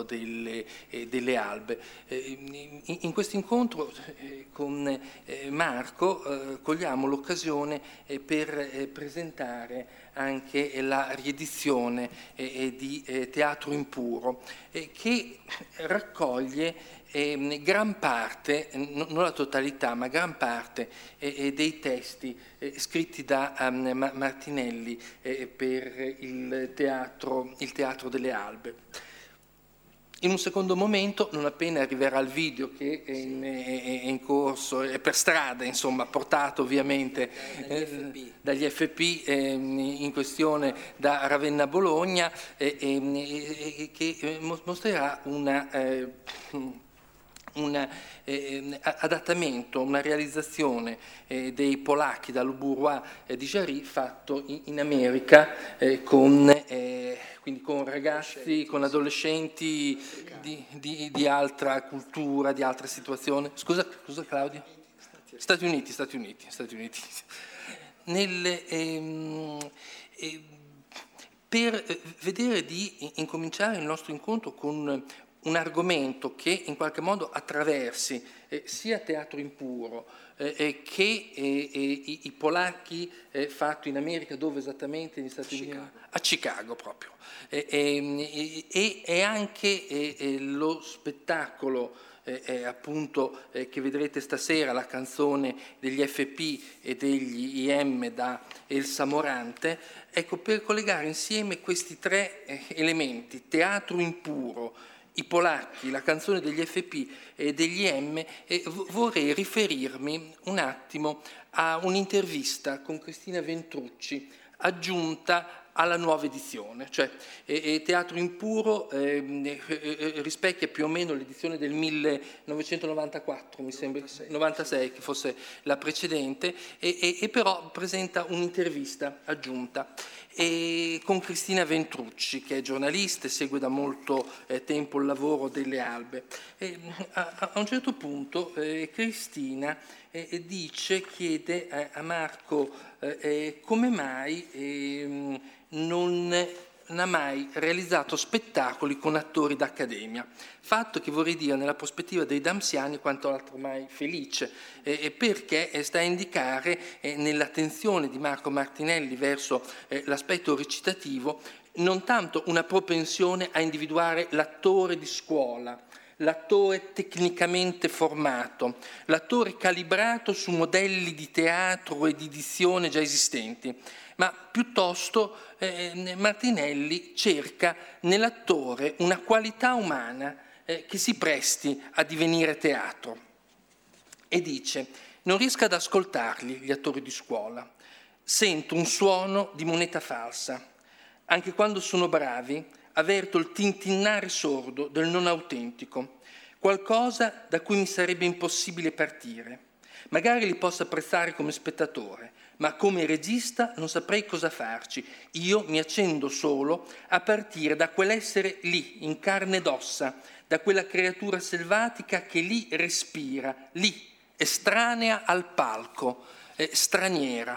delle Albe. In questo incontro con Marco cogliamo l'occasione per presentare anche la riedizione di Teatro Impuro, che raccoglie gran parte, non la totalità, ma gran parte dei testi scritti da Martinelli per il teatro delle Albe. In un secondo momento, non appena arriverà il video che è in corso, è per strada, insomma, portato ovviamente dagli FP in questione da Ravenna a Bologna, che mostrerà un adattamento, una realizzazione dei polacchi dal Bourgeois di Jarry fatto in America quindi con ragazzi, con adolescenti di altra cultura, di altra situazione. Scusa Claudio? Stati Uniti. Per vedere di incominciare il nostro incontro con un argomento che in qualche modo attraversi sia Teatro Impuro che i polacchi fatto in America, dove esattamente negli Stati Uniti? A Chicago proprio. E anche lo spettacolo appunto che vedrete stasera, la canzone degli FP e degli IM da Elsa Morante, ecco, per collegare insieme questi tre elementi, Teatro Impuro, i polacchi, la canzone degli FP e degli M, vorrei riferirmi un attimo a un'intervista con Cristina Ventrucci aggiunta alla nuova edizione, cioè Teatro Impuro rispecchia più o meno l'edizione del 1994, mi sembra 96 che fosse la precedente, e però presenta un'intervista aggiunta con Cristina Ventrucci, che è giornalista e segue da molto tempo il lavoro delle Albe. A un certo punto Cristina chiede a Marco come mai non ha mai realizzato spettacoli con attori d'accademia, fatto che vorrei dire nella prospettiva dei Damsiani quanto altro mai felice, perché sta a indicare nell'attenzione di Marco Martinelli verso l'aspetto recitativo non tanto una propensione a individuare l'attore di scuola, l'attore tecnicamente formato, l'attore calibrato su modelli di teatro e di dizione già esistenti, ma piuttosto Martinelli cerca nell'attore una qualità umana che si presti a divenire teatro. E dice: non riesco ad ascoltarli, gli attori di scuola, sento un suono di moneta falsa, anche quando sono bravi avverto il tintinnare sordo del non autentico, qualcosa da cui mi sarebbe impossibile partire. Magari li posso apprezzare come spettatore, ma come regista non saprei cosa farci. Io mi accendo solo a partire da quell'essere lì, in carne ed ossa, da quella creatura selvatica che lì respira, lì, estranea al palco, straniera.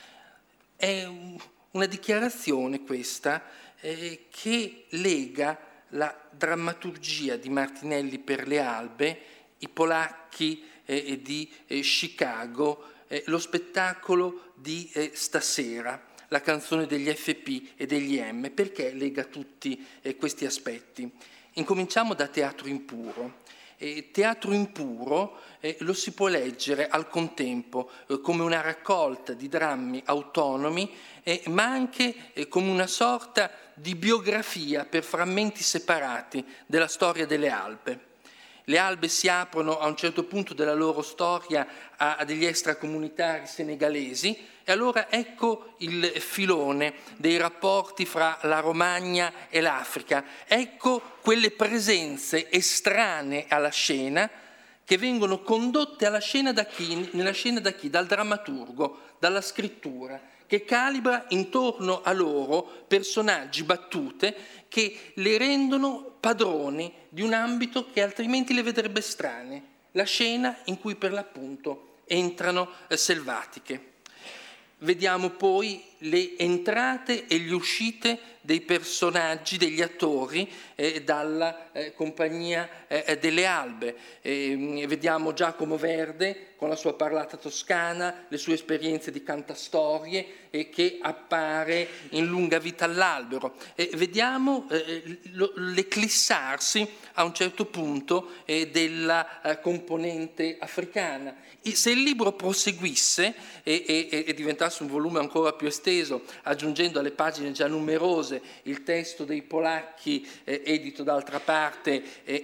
È una dichiarazione questa che lega la drammaturgia di Martinelli per le Albe, i polacchi di Chicago, lo spettacolo di stasera, la canzone degli FP e degli M. Perché lega tutti questi aspetti? Incominciamo da Teatro Impuro. Teatro Impuro lo si può leggere al contempo come una raccolta di drammi autonomi, ma anche come una sorta di biografia per frammenti separati della storia delle Albe. Le Albe si aprono a un certo punto della loro storia a degli extracomunitari senegalesi, e allora ecco il filone dei rapporti fra la Romagna e l'Africa, ecco quelle presenze estranee alla scena che vengono condotte alla scena nella scena da chi? Dal drammaturgo, dalla scrittura, che calibra intorno a loro personaggi, battute, che le rendono padroni di un ambito che altrimenti le vedrebbe strane, la scena in cui per l'appunto entrano selvatiche. Vediamo poi le entrate e le uscite dei personaggi, degli attori dalla Compagnia delle Albe. Vediamo Giacomo Verde con la sua parlata toscana, le sue esperienze di cantastorie che appare in Lunga vita all'albero. Vediamo l'eclissarsi a un certo punto della componente africana. Se il libro proseguisse e diventasse un volume ancora più esteso, aggiungendo alle pagine già numerose il testo dei polacchi edito d'altra parte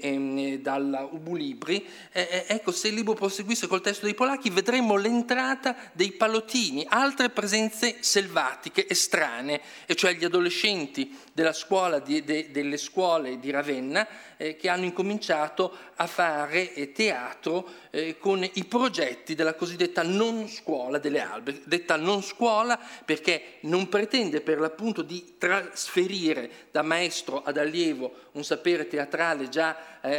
dalla Ubulibri, ecco, se il libro proseguisse col testo dei polacchi vedremo l'entrata dei pallottini, altre presenze selvatiche, estranee, e cioè gli adolescenti della scuola delle scuole di Ravenna che hanno incominciato a fare teatro con i progetti della cosiddetta non scuola delle Albe, detta non scuola perché non pretende per l'appunto di trasferire da maestro ad allievo un sapere teatrale già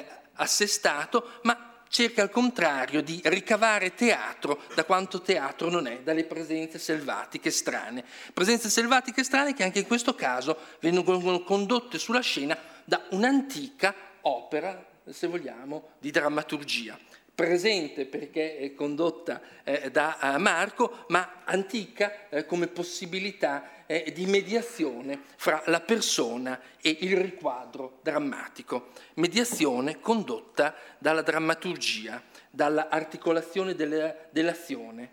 assestato, ma cerca al contrario di ricavare teatro da quanto teatro non è, dalle presenze selvatiche strane. Presenze selvatiche strane che anche in questo caso vengono condotte sulla scena da un'antica opera, se vogliamo, di drammaturgia. Presente perché è condotta da Marco, ma antica come possibilità di mediazione fra la persona e il riquadro drammatico. Mediazione condotta dalla drammaturgia, dalla articolazione dell'azione,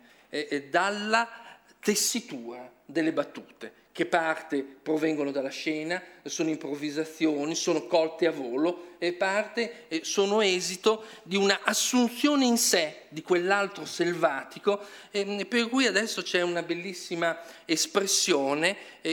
dalla tessitura delle battute, che parte provengono dalla scena, sono improvvisazioni, sono colte a volo, e parte sono esito di una assunzione in sé di quell'altro selvatico, per cui adesso c'è una bellissima espressione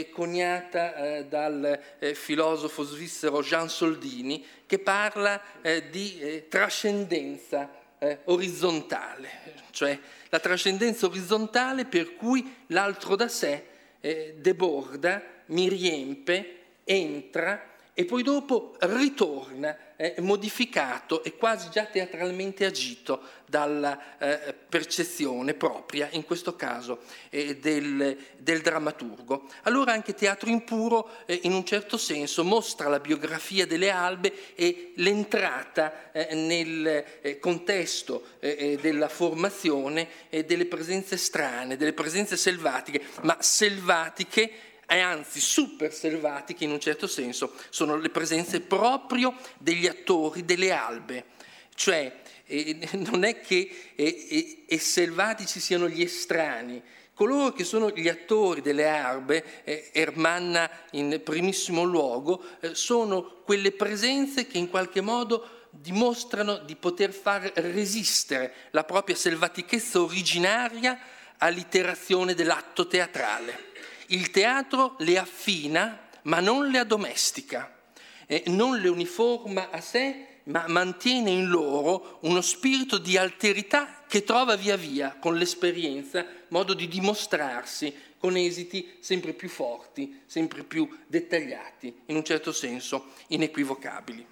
coniata dal filosofo svizzero Jean Soldini, che parla di trascendenza orizzontale, cioè la trascendenza orizzontale per cui l'altro da sé deborda, mi riempie, entra e poi dopo ritorna modificato e quasi già teatralmente agito dalla percezione propria, in questo caso del drammaturgo. Allora anche Teatro impuro in un certo senso mostra la biografia delle Albe e l'entrata nel contesto della formazione delle presenze strane, delle presenze selvatiche, ma selvatiche e anzi super selvatiche in un certo senso, sono le presenze proprio degli attori delle Albe, cioè non è che selvatici siano gli estranei, coloro che sono gli attori delle Albe, Ermanna in primissimo luogo, sono quelle presenze che in qualche modo dimostrano di poter far resistere la propria selvatichezza originaria all'iterazione dell'atto teatrale. Il teatro le affina, ma non le addomestica, non le uniforma a sé, ma mantiene in loro uno spirito di alterità che trova via via, con l'esperienza, modo di dimostrarsi con esiti sempre più forti, sempre più dettagliati, in un certo senso inequivocabili.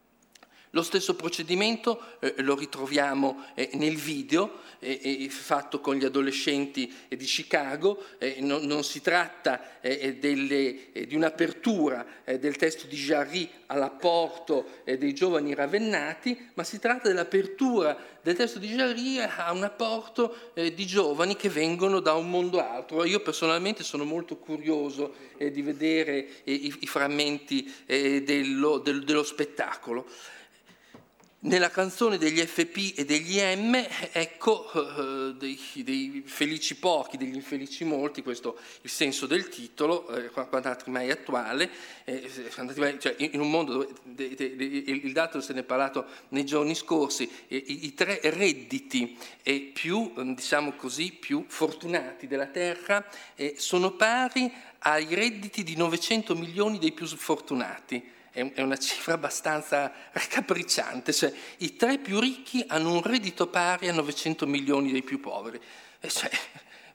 Lo stesso procedimento lo ritroviamo nel video fatto con gli adolescenti di Chicago. Non si tratta di un'apertura del testo di Jarry all'apporto dei giovani ravennati, ma si tratta dell'apertura del testo di Jarry a un apporto di giovani che vengono da un mondo altro. Io personalmente sono molto curioso di vedere i frammenti dello spettacolo. Nella canzone degli FP e degli M, ecco, dei felici pochi, degli infelici molti, questo è il senso del titolo, quanto altri mai attuale, cioè in un mondo dove il dato se ne è parlato nei giorni scorsi, i tre redditi più, diciamo così, più fortunati della terra sono pari ai redditi di 900 milioni dei più sfortunati. È una cifra abbastanza raccapricciante, cioè i tre più ricchi hanno un reddito pari a 900 milioni dei più poveri, cioè,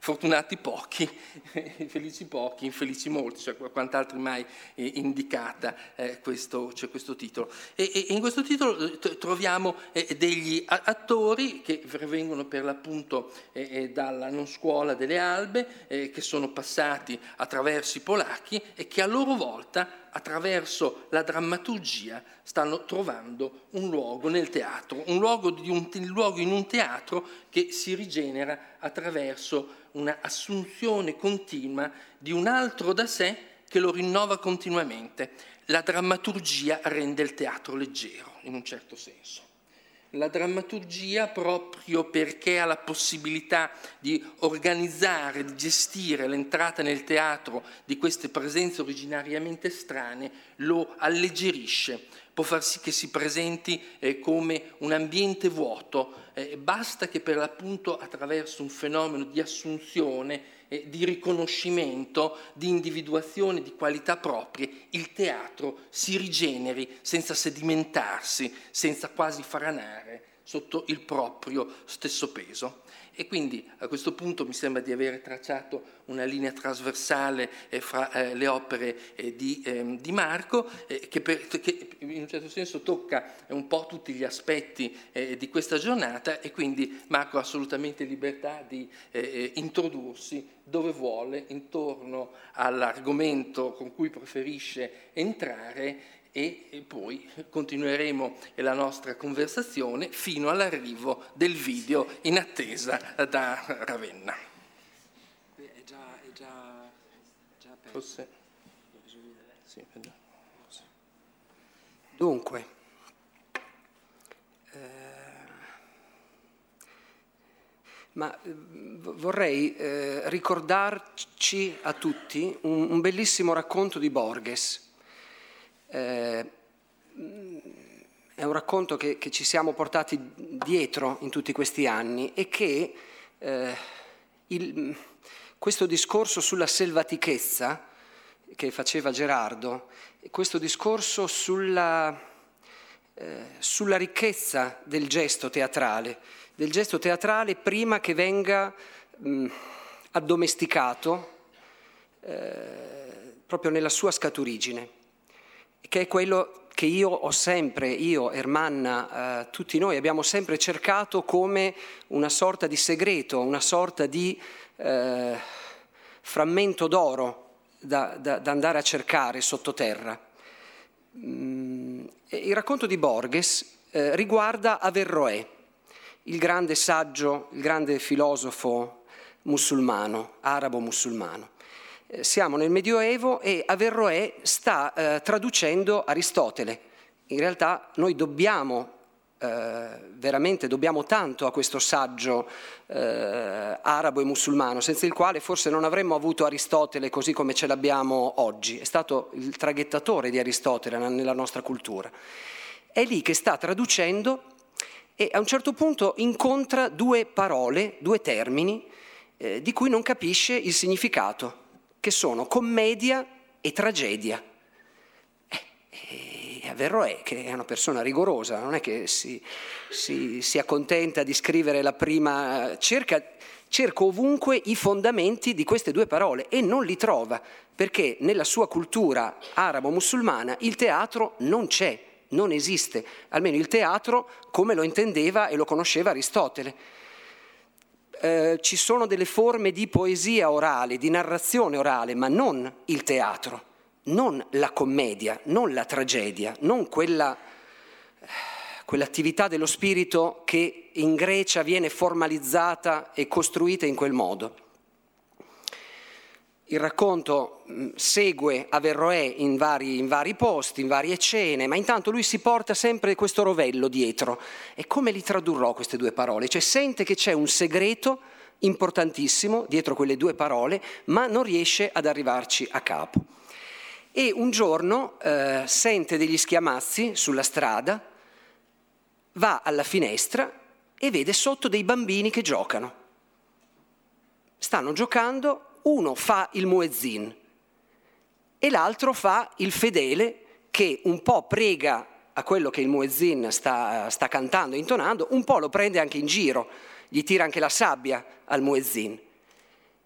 fortunati pochi, felici pochi, infelici molti, cioè quant'altri mai indicata c'è questo titolo. E in questo titolo troviamo degli attori che vengono per l'appunto dalla non scuola delle Albe, che sono passati attraverso i polacchi e che a loro volta attraverso la drammaturgia stanno trovando un luogo nel teatro, un luogo in un teatro che si rigenera attraverso una assunzione continua di un altro da sé che lo rinnova continuamente. La drammaturgia rende il teatro leggero, in un certo senso. La drammaturgia, proprio perché ha la possibilità di organizzare, di gestire l'entrata nel teatro di queste presenze originariamente strane, lo alleggerisce, può far sì che si presenti come un ambiente vuoto, basta che per l'appunto attraverso un fenomeno di assunzione, di riconoscimento, di individuazione di qualità proprie, il teatro si rigeneri senza sedimentarsi, senza quasi franare sotto il proprio stesso peso. E quindi a questo punto mi sembra di aver tracciato una linea trasversale fra le opere di Marco, che in un certo senso tocca un po' tutti gli aspetti di questa giornata, e quindi Marco ha assolutamente libertà di introdursi dove vuole, intorno all'argomento con cui preferisce entrare, e poi continueremo la nostra conversazione fino all'arrivo del video in attesa da Ravenna. È già aperto. Forse. Sì, Dunque, vorrei ricordarci a tutti un bellissimo racconto di Borges. È un racconto che ci siamo portati dietro in tutti questi anni e che questo discorso sulla selvatichezza che faceva Gerardo, questo discorso sulla ricchezza del gesto teatrale prima che venga addomesticato proprio nella sua scaturigine, che è quello che io, Ermanna, tutti noi abbiamo sempre cercato come una sorta di segreto, una sorta di frammento d'oro da andare a cercare sottoterra. Il racconto di Borges riguarda Averroè, il grande saggio, il grande filosofo musulmano, arabo-musulmano. Siamo nel Medioevo e Averroè sta traducendo Aristotele. In realtà noi veramente dobbiamo tanto a questo saggio arabo e musulmano, senza il quale forse non avremmo avuto Aristotele così come ce l'abbiamo oggi. È stato il traghettatore di Aristotele nella nostra cultura. È lì che sta traducendo e a un certo punto incontra due parole, due termini di cui non capisce il significato, che sono commedia e tragedia. Averroè, che è una persona rigorosa, non è che si accontenta di scrivere la prima, cerca ovunque i fondamenti di queste due parole e non li trova, perché nella sua cultura arabo-musulmana il teatro non c'è, non esiste, almeno il teatro come lo intendeva e lo conosceva Aristotele. Ci sono delle forme di poesia orale, di narrazione orale, ma non il teatro, non la commedia, non la tragedia, non quell'attività dello spirito che in Grecia viene formalizzata e costruita in quel modo. Il racconto segue Averroè in vari posti, in varie scene, ma intanto lui si porta sempre questo rovello dietro. E come li tradurrò queste due parole? Cioè sente che c'è un segreto importantissimo dietro quelle due parole, ma non riesce ad arrivarci a capo. E un giorno sente degli schiamazzi sulla strada, va alla finestra e vede sotto dei bambini che giocano. Stanno giocando. Uno fa il muezzin e l'altro fa il fedele che un po' prega a quello che il muezzin sta cantando, intonando, un po' lo prende anche in giro, gli tira anche la sabbia al muezzin.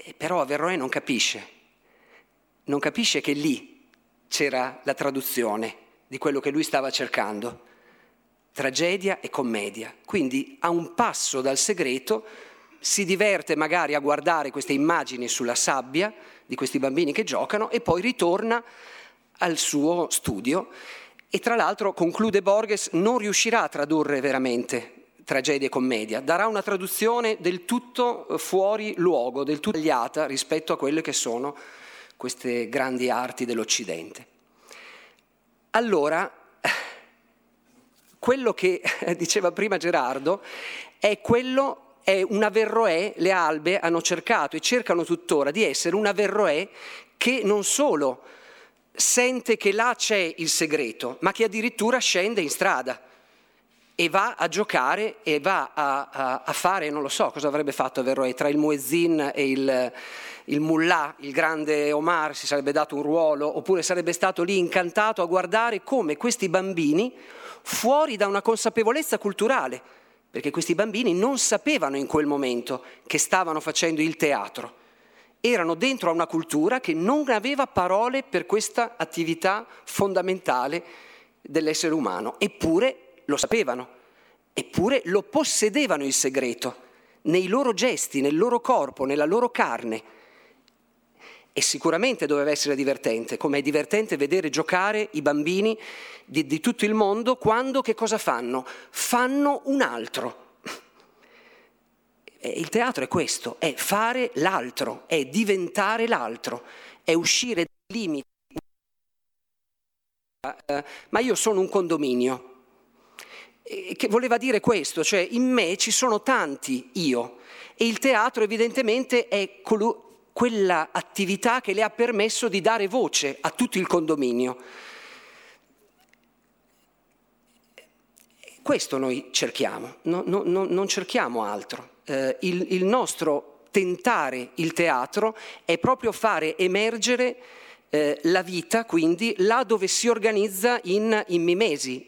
Però Averroè non capisce che lì c'era la traduzione di quello che lui stava cercando, tragedia e commedia. Quindi a un passo dal segreto si diverte magari a guardare queste immagini sulla sabbia di questi bambini che giocano e poi ritorna al suo studio e tra l'altro, conclude Borges, non riuscirà a tradurre veramente tragedia e commedia, darà una traduzione del tutto fuori luogo, del tutto tagliata rispetto a quelle che sono queste grandi arti dell'Occidente. Allora, quello che diceva prima Gerardo è un Averroè, le Albe hanno cercato e cercano tuttora di essere un Averroè che non solo sente che là c'è il segreto, ma che addirittura scende in strada e va a giocare e va a fare, non lo so cosa avrebbe fatto Averroè, tra il muezzin e il mullah, il grande Omar, si sarebbe dato un ruolo, oppure sarebbe stato lì incantato a guardare come questi bambini, fuori da una consapevolezza culturale, perché questi bambini non sapevano in quel momento che stavano facendo il teatro, erano dentro a una cultura che non aveva parole per questa attività fondamentale dell'essere umano, eppure lo sapevano, eppure lo possedevano il segreto, nei loro gesti, nel loro corpo, nella loro carne. E sicuramente doveva essere divertente, come è divertente vedere giocare i bambini di tutto il mondo quando che cosa fanno? Fanno un altro. E il teatro è questo, è fare l'altro, è diventare l'altro, è uscire dai limiti. Ma io sono un condominio. Che voleva dire questo, cioè in me ci sono tanti io e il teatro evidentemente è quella attività che le ha permesso di dare voce a tutto il condominio. Questo noi cerchiamo, non cerchiamo altro. Il nostro tentare il teatro è proprio fare emergere la vita, quindi là dove si organizza in mimesi,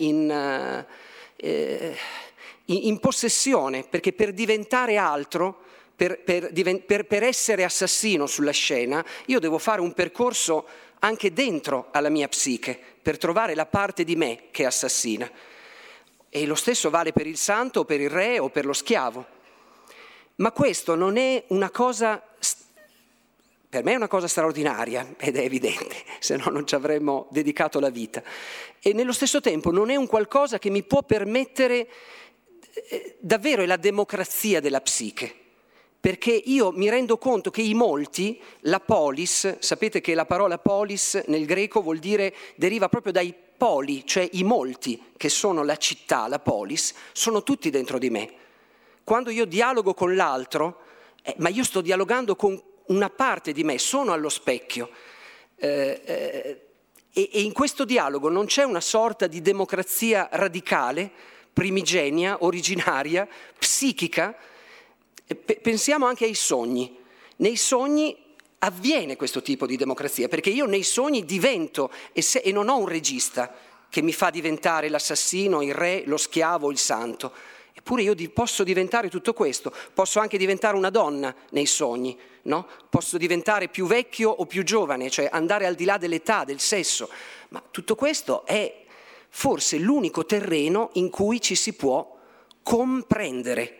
in possessione, perché per diventare altro, per essere assassino sulla scena, io devo fare un percorso anche dentro alla mia psiche, per trovare la parte di me che assassina. E lo stesso vale per il santo, o per il re o per lo schiavo. Ma questo non è una cosa, per me è una cosa straordinaria, ed è evidente, se no non ci avremmo dedicato la vita. E nello stesso tempo non è un qualcosa che mi può permettere, davvero è la democrazia della psiche, perché io mi rendo conto che i molti, la polis, sapete che la parola polis nel greco vuol dire, deriva proprio dai poli, cioè i molti, che sono la città, la polis, sono tutti dentro di me. Quando io dialogo con l'altro, ma io sto dialogando con una parte di me, sono allo specchio. E in questo dialogo non c'è una sorta di democrazia radicale, primigenia, originaria, psichica. Pensiamo anche ai sogni. Nei sogni avviene questo tipo di democrazia, perché io nei sogni divento e non ho un regista che mi fa diventare l'assassino, il re, lo schiavo, il santo. Eppure io posso diventare tutto questo, posso anche diventare una donna nei sogni, no? Posso diventare più vecchio o più giovane, cioè andare al di là dell'età, del sesso, ma tutto questo è forse l'unico terreno in cui ci si può comprendere.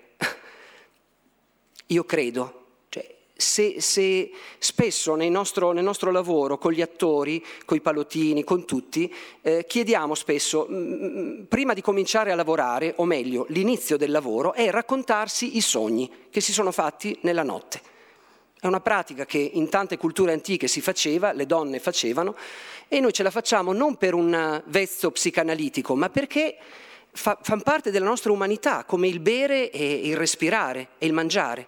Io credo. Se spesso nel nostro lavoro, con gli attori, con i palottini, con tutti, chiediamo spesso, prima di cominciare a lavorare, o meglio, l'inizio del lavoro, è raccontarsi i sogni che si sono fatti nella notte. È una pratica che in tante culture antiche si faceva, le donne facevano, e noi ce la facciamo non per un vezzo psicanalitico, ma perché fanno parte della nostra umanità, come il bere e il respirare e il mangiare.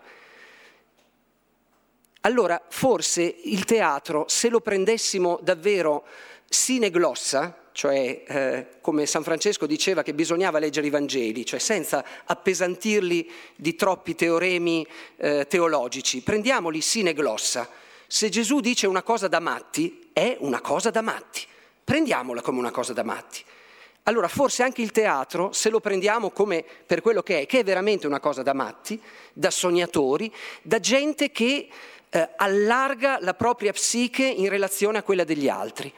Allora, forse il teatro, se lo prendessimo davvero sine glossa, cioè come San Francesco diceva che bisognava leggere i Vangeli, cioè senza appesantirli di troppi teoremi teologici, prendiamoli sine glossa. Se Gesù dice una cosa da matti, è una cosa da matti. Prendiamola come una cosa da matti. Allora forse anche il teatro, se lo prendiamo come per quello che è veramente una cosa da matti, da sognatori, da gente che allarga la propria psiche in relazione a quella degli altri.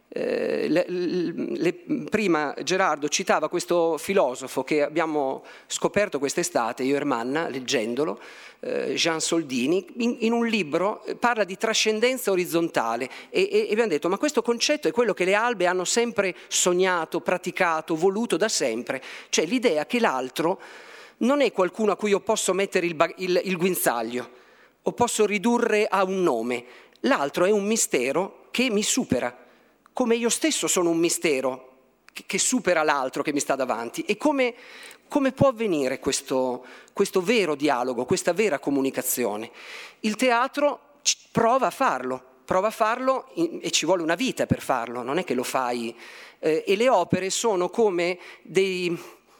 Prima Gerardo citava questo filosofo che abbiamo scoperto quest'estate, io e Ermanna, leggendolo, Jean Soldini, in un libro parla di trascendenza orizzontale e abbiamo detto ma questo concetto è quello che le albe hanno sempre sognato, praticato, voluto da sempre, cioè l'idea che l'altro non è qualcuno a cui io posso mettere il guinzaglio o posso ridurre a un nome, l'altro è un mistero che mi supera. Come io stesso sono un mistero che supera l'altro che mi sta davanti. E come può avvenire questo vero dialogo, questa vera comunicazione? Il teatro prova a farlo e ci vuole una vita per farlo, non è che lo fai. E le opere sono come dei...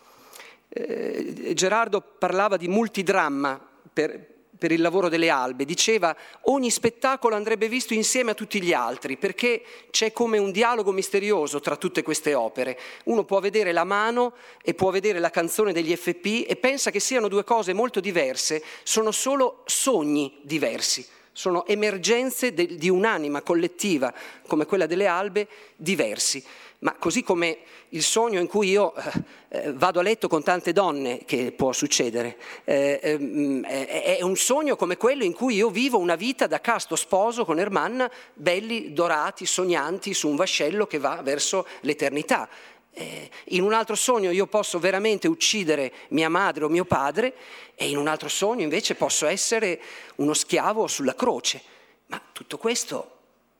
Gerardo parlava di multidramma per il lavoro delle albe, diceva ogni spettacolo andrebbe visto insieme a tutti gli altri perché c'è come un dialogo misterioso tra tutte queste opere. Uno può vedere La mano e può vedere La canzone degli FP e pensa che siano due cose molto diverse, sono solo sogni diversi, sono emergenze di un'anima collettiva come quella delle albe diversi. Ma così come il sogno in cui io vado a letto con tante donne, che può succedere, è un sogno come quello in cui io vivo una vita da casto sposo con Ermanna, belli, dorati, sognanti, su un vascello che va verso l'eternità. In un altro sogno io posso veramente uccidere mia madre o mio padre e in un altro sogno invece posso essere uno schiavo sulla croce. Ma tutto questo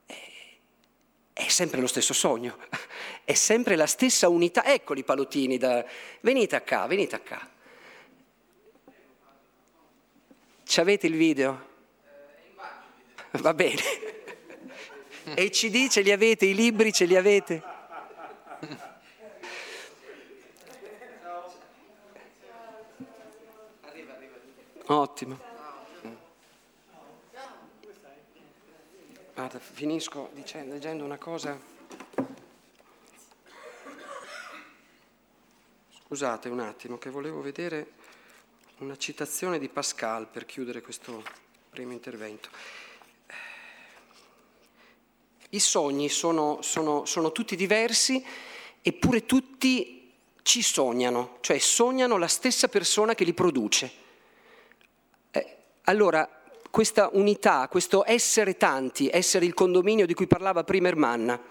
è sempre lo stesso sogno, è sempre la stessa unità. Eccoli Pallottini, venite qua. Ci avete il video? Va bene. E i CD ce li avete, i libri ce li avete? Ottimo. Guarda, finisco leggendo una cosa. Scusate un attimo, che volevo vedere una citazione di Pascal per chiudere questo primo intervento. I sogni sono tutti diversi, eppure tutti ci sognano, cioè sognano la stessa persona che li produce. Allora, questa unità, questo essere tanti, essere il condominio di cui parlava prima Ermanna,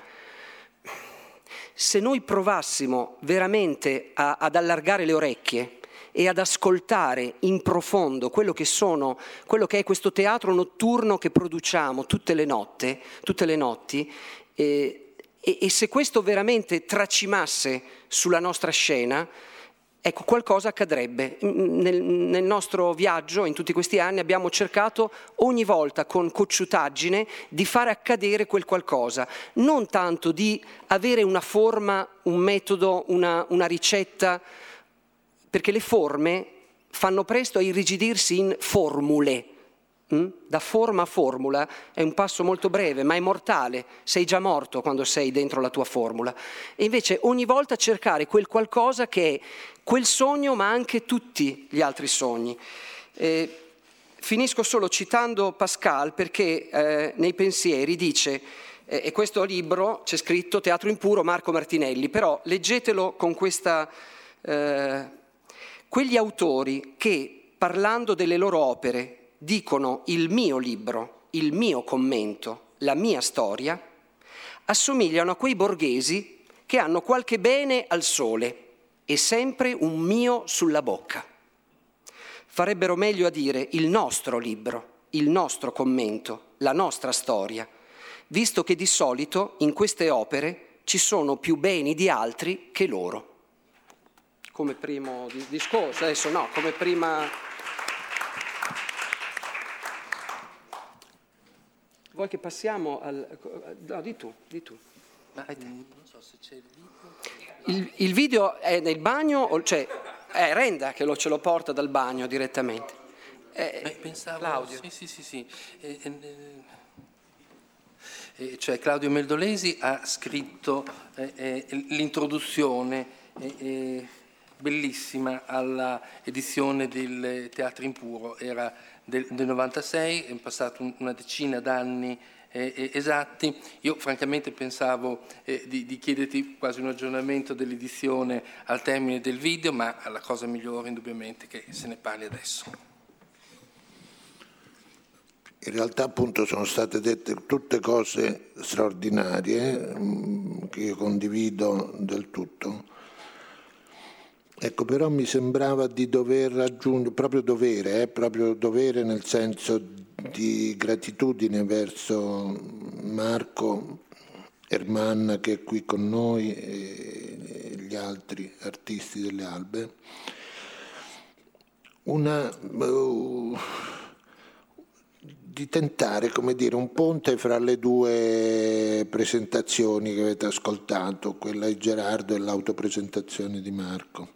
se noi provassimo veramente ad allargare le orecchie e ad ascoltare in profondo quello che è questo teatro notturno che produciamo tutte le notti, e se questo veramente tracimasse sulla nostra scena, ecco, qualcosa accadrebbe. Nel nostro viaggio, in tutti questi anni, abbiamo cercato ogni volta con cocciutaggine di fare accadere quel qualcosa, non tanto di avere una forma, un metodo, una ricetta, perché le forme fanno presto a irrigidirsi in formule. Da forma a formula è un passo molto breve, ma è mortale, sei già morto quando sei dentro la tua formula. E invece ogni volta cercare quel qualcosa che è quel sogno, ma anche tutti gli altri sogni. Finisco solo citando Pascal perché nei pensieri dice, e questo libro c'è scritto Teatro impuro Marco Martinelli, però leggetelo con questa... quegli autori che parlando delle loro opere dicono il mio libro, il mio commento, la mia storia, assomigliano a quei borghesi che hanno qualche bene al sole e sempre un mio sulla bocca. Farebbero meglio a dire il nostro libro, il nostro commento, la nostra storia, visto che di solito in queste opere ci sono più beni di altri che loro. Come primo discorso, adesso no, come prima... Vuoi che passiamo al... No, di tu. Ma non so se c'è il video. Il video è nel bagno, cioè è Renda che ce lo porta dal bagno direttamente. Pensavo... Claudio. Sì. Cioè Claudio Meldolesi ha scritto l'introduzione bellissima alla edizione del Teatro Impuro, era del 96, è passato una decina d'anni esatti. Io francamente pensavo di chiederti quasi un aggiornamento dell'edizione al termine del video, ma la cosa migliore indubbiamente è che se ne parli adesso. In realtà appunto sono state dette tutte cose straordinarie che io condivido del tutto. Ecco, però mi sembrava di dover raggiungere, proprio dovere nel senso di gratitudine verso Marco Ermanna che è qui con noi e gli altri artisti delle Albe, di tentare, come dire, un ponte fra le due presentazioni che avete ascoltato, quella di Gerardo e l'autopresentazione di Marco.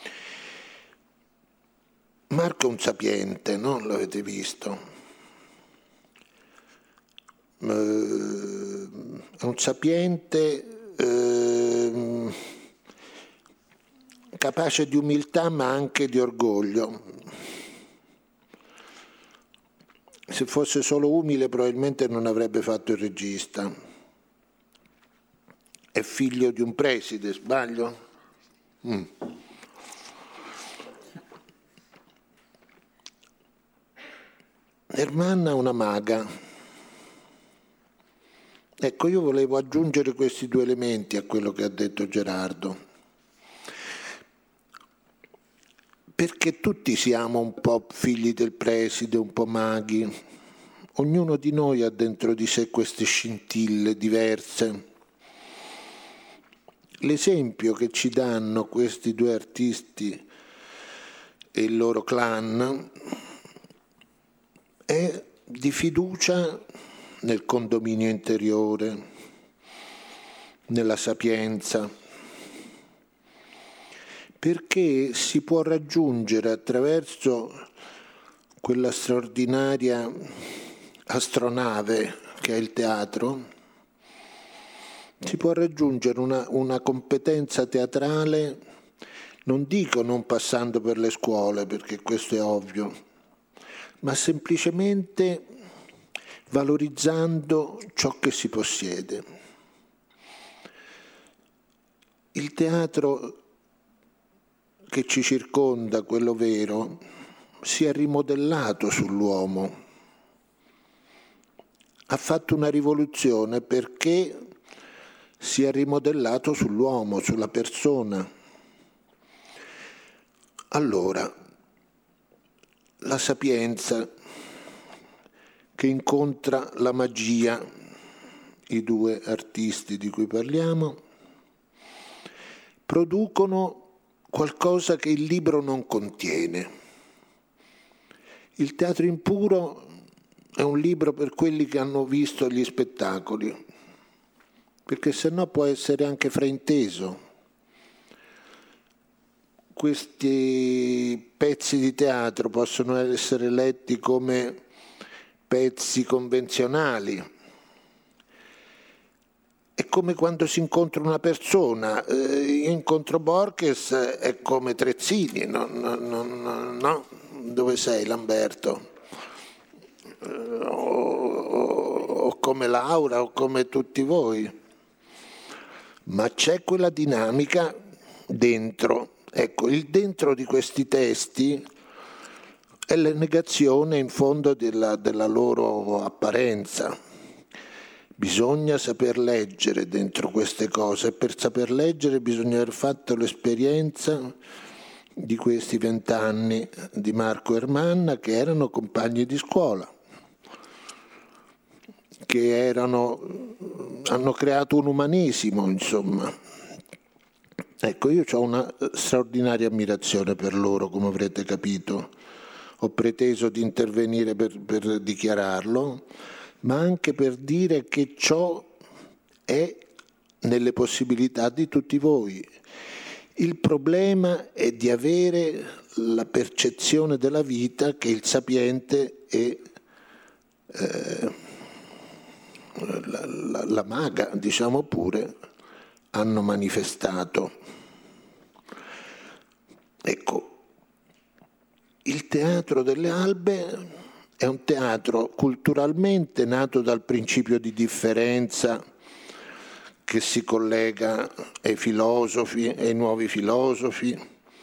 Marco è un sapiente, no? L'avete visto? È un sapiente capace di umiltà ma anche di orgoglio. Se fosse solo umile probabilmente non avrebbe fatto il regista. È figlio di un preside, sbaglio? Ermanna è una maga. Ecco, io volevo aggiungere questi due elementi a quello che ha detto Gerardo. Perché tutti siamo un po' figli del preside, un po' maghi. Ognuno di noi ha dentro di sé queste scintille diverse. L'esempio che ci danno questi due artisti e il loro clan è di fiducia nel condominio interiore, nella sapienza, perché si può raggiungere attraverso quella straordinaria astronave che è il teatro, si può raggiungere una competenza teatrale, non dico non passando per le scuole, perché questo è ovvio, ma semplicemente valorizzando ciò che si possiede. Il teatro che ci circonda, quello vero, si è rimodellato sull'uomo. Ha fatto una rivoluzione perché si è rimodellato sull'uomo, sulla persona. Allora, la sapienza che incontra la magia, i due artisti di cui parliamo, producono qualcosa che il libro non contiene. Il Teatro Impuro è un libro per quelli che hanno visto gli spettacoli, perché sennò può essere anche frainteso. Questi pezzi di teatro possono essere letti come pezzi convenzionali. È come quando si incontra una persona. Io incontro Borges, è come Trezzini, no? Dove sei, Lamberto? O come Laura, o come tutti voi. Ma c'è quella dinamica dentro. Ecco, il dentro di questi testi è la negazione in fondo della loro apparenza. Bisogna saper leggere dentro queste cose e per saper leggere bisogna aver fatto l'esperienza di questi 20 anni di Marco Ermanna, che erano compagni di scuola, che hanno creato un umanesimo, insomma. Ecco, io ho una straordinaria ammirazione per loro, come avrete capito. Ho preteso di intervenire per dichiararlo, ma anche per dire che ciò è nelle possibilità di tutti voi. Il problema è di avere la percezione della vita che il sapiente e la maga, diciamo pure, hanno manifestato. Ecco, il Teatro delle Albe è un teatro culturalmente nato dal principio di differenza che si collega ai filosofi, ai nuovi filosofi,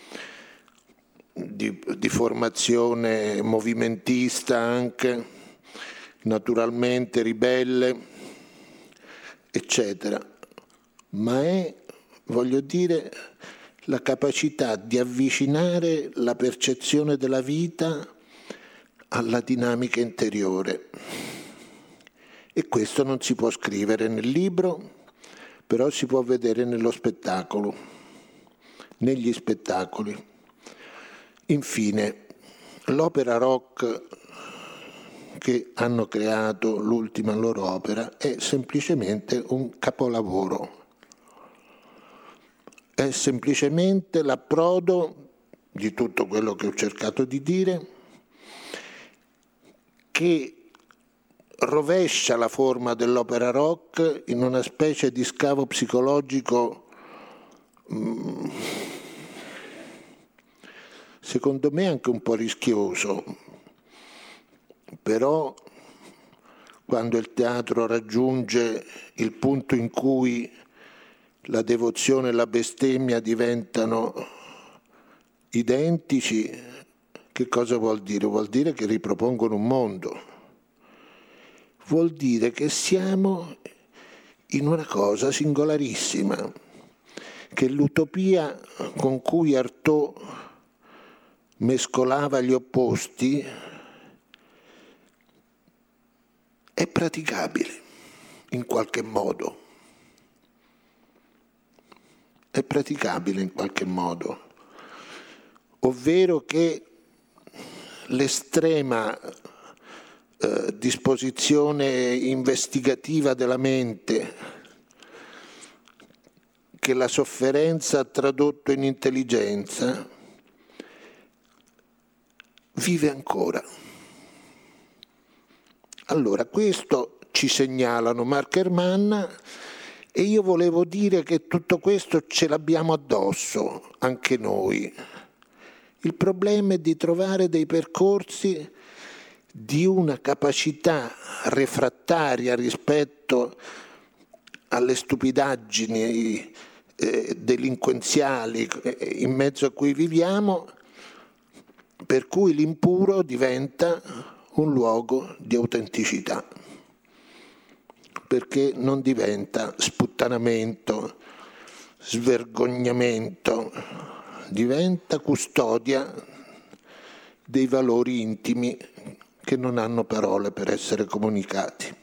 di formazione movimentista anche, naturalmente ribelle, eccetera. Ma è, voglio dire, la capacità di avvicinare la percezione della vita alla dinamica interiore. E questo non si può scrivere nel libro, però si può vedere nello spettacolo, negli spettacoli. Infine, l'opera rock che hanno creato, l'ultima loro opera, è semplicemente un capolavoro. È semplicemente l'approdo di tutto quello che ho cercato di dire, che rovescia la forma dell'opera rock in una specie di scavo psicologico, secondo me anche un po' rischioso, però quando il teatro raggiunge il punto in cui la devozione e la bestemmia diventano identici, che cosa vuol dire? Vuol dire che ripropongono un mondo. Vuol dire che siamo in una cosa singolarissima, che l'utopia con cui Artaud mescolava gli opposti è praticabile in qualche modo. È praticabile in qualche modo, ovvero che l'estrema disposizione investigativa della mente che la sofferenza ha tradotto in intelligenza vive ancora. Allora, questo ci segnalano Markerman, e io volevo dire che tutto questo ce l'abbiamo addosso anche noi. Il problema è di trovare dei percorsi di una capacità refrattaria rispetto alle stupidaggini delinquenziali in mezzo a cui viviamo, per cui l'impuro diventa un luogo di autenticità, perché non diventa sputtanamento, svergognamento, diventa custodia dei valori intimi che non hanno parole per essere comunicati.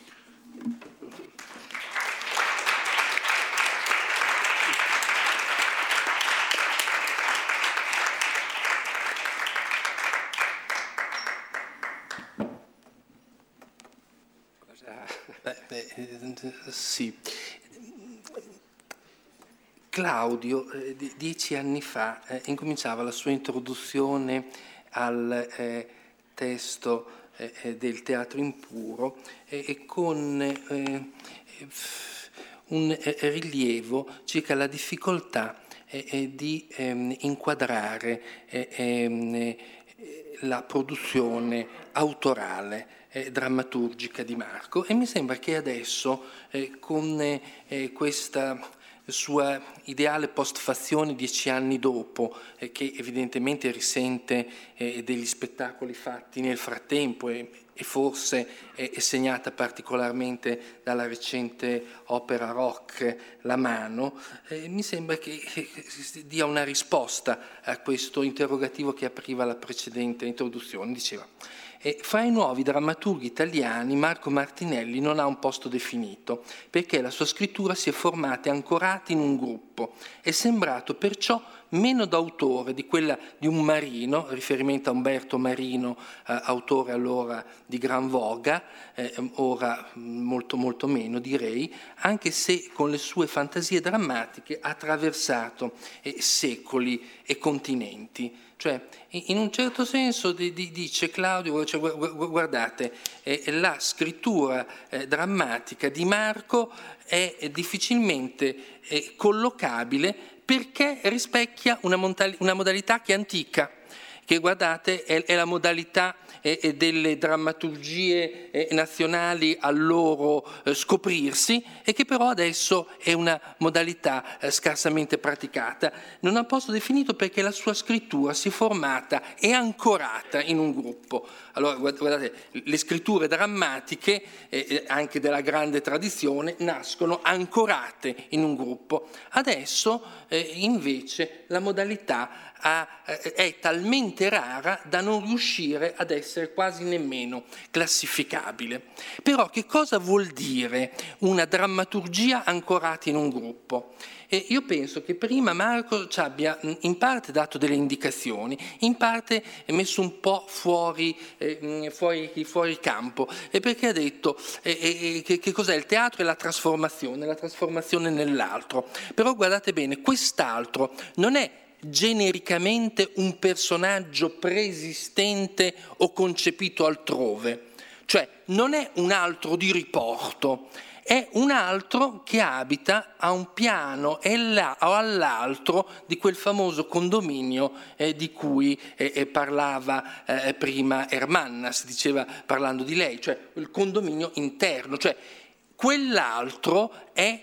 Sì. Claudio 10 anni fa incominciava la sua introduzione al testo del Teatro Impuro con un rilievo circa la difficoltà di inquadrare la produzione autorale drammaturgica di Marco, e mi sembra che adesso con questa sua ideale postfazione 10 anni dopo, che evidentemente risente degli spettacoli fatti nel frattempo e forse è segnata particolarmente dalla recente opera rock La Mano, mi sembra che dia una risposta a questo interrogativo che apriva la precedente introduzione. Diceva: fra i nuovi drammaturghi italiani Marco Martinelli non ha un posto definito, perché la sua scrittura si è formata e ancorata in un gruppo. È sembrato perciò meno d'autore di quella di un Marino, riferimento a Umberto Marino, autore allora di gran voga, ora molto molto meno direi, anche se con le sue fantasie drammatiche ha attraversato secoli e continenti. Cioè, in un certo senso dice Claudio, cioè, guardate, la scrittura drammatica di Marco è difficilmente collocabile perché rispecchia una modalità che è antica, che guardate è la modalità delle drammaturgie nazionali al loro scoprirsi, e che però adesso è una modalità scarsamente praticata. Non ha posto definito perché la sua scrittura si è formata e ancorata in un gruppo. Allora guardate, le scritture drammatiche anche della grande tradizione nascono ancorate in un gruppo. Adesso invece la modalità è talmente rara da non riuscire ad essere quasi nemmeno classificabile. Però che cosa vuol dire una drammaturgia ancorata in un gruppo? Io penso che prima Marco ci abbia in parte dato delle indicazioni, in parte messo un po' fuori campo, perché ha detto che cos'è il teatro? È la trasformazione nell'altro. Però guardate bene, quest'altro non è genericamente un personaggio preesistente o concepito altrove, cioè non è un altro di riporto, è un altro che abita a un piano o all'altro di quel famoso condominio di cui parlava prima Ermanna, si diceva parlando di lei, cioè il condominio interno, cioè quell'altro è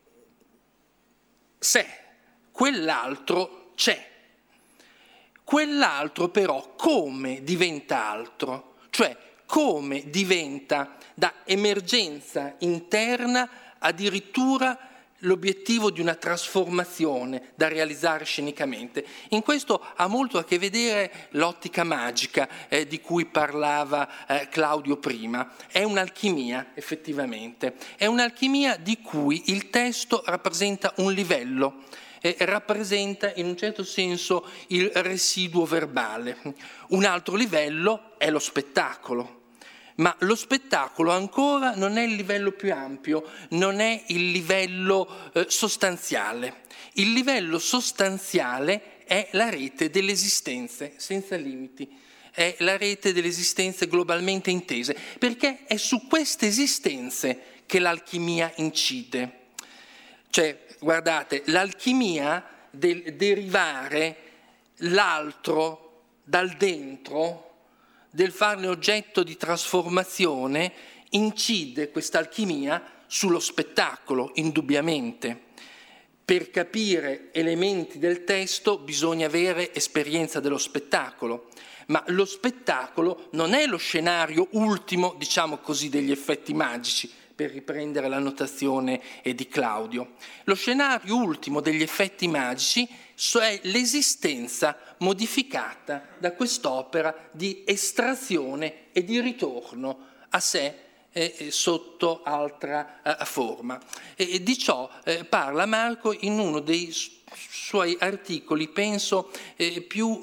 sé, quell'altro c'è. Quell'altro però come diventa altro? Cioè come diventa da emergenza interna addirittura l'obiettivo di una trasformazione da realizzare scenicamente. In questo ha molto a che vedere l'ottica magica di cui parlava Claudio prima. È un'alchimia, effettivamente. È un'alchimia di cui il testo rappresenta un livello, rappresenta in un certo senso il residuo verbale. Un altro livello è lo spettacolo. Ma lo spettacolo ancora non è il livello più ampio, non è il livello sostanziale. Il livello sostanziale è la rete delle esistenze senza limiti, è la rete delle esistenze globalmente intese, perché è su queste esistenze che l'alchimia incide. Cioè, guardate, l'alchimia del derivare l'altro dal dentro, del farne oggetto di trasformazione, incide questa alchimia sullo spettacolo, indubbiamente. Per capire elementi del testo bisogna avere esperienza dello spettacolo, ma lo spettacolo non è lo scenario ultimo, diciamo così, degli effetti magici, per riprendere la notazione di Claudio. Lo scenario ultimo degli effetti magici è l'esistenza modificata da quest'opera di estrazione e di ritorno a sé sotto altra forma. E di ciò parla Marco in uno dei suoi articoli, penso, più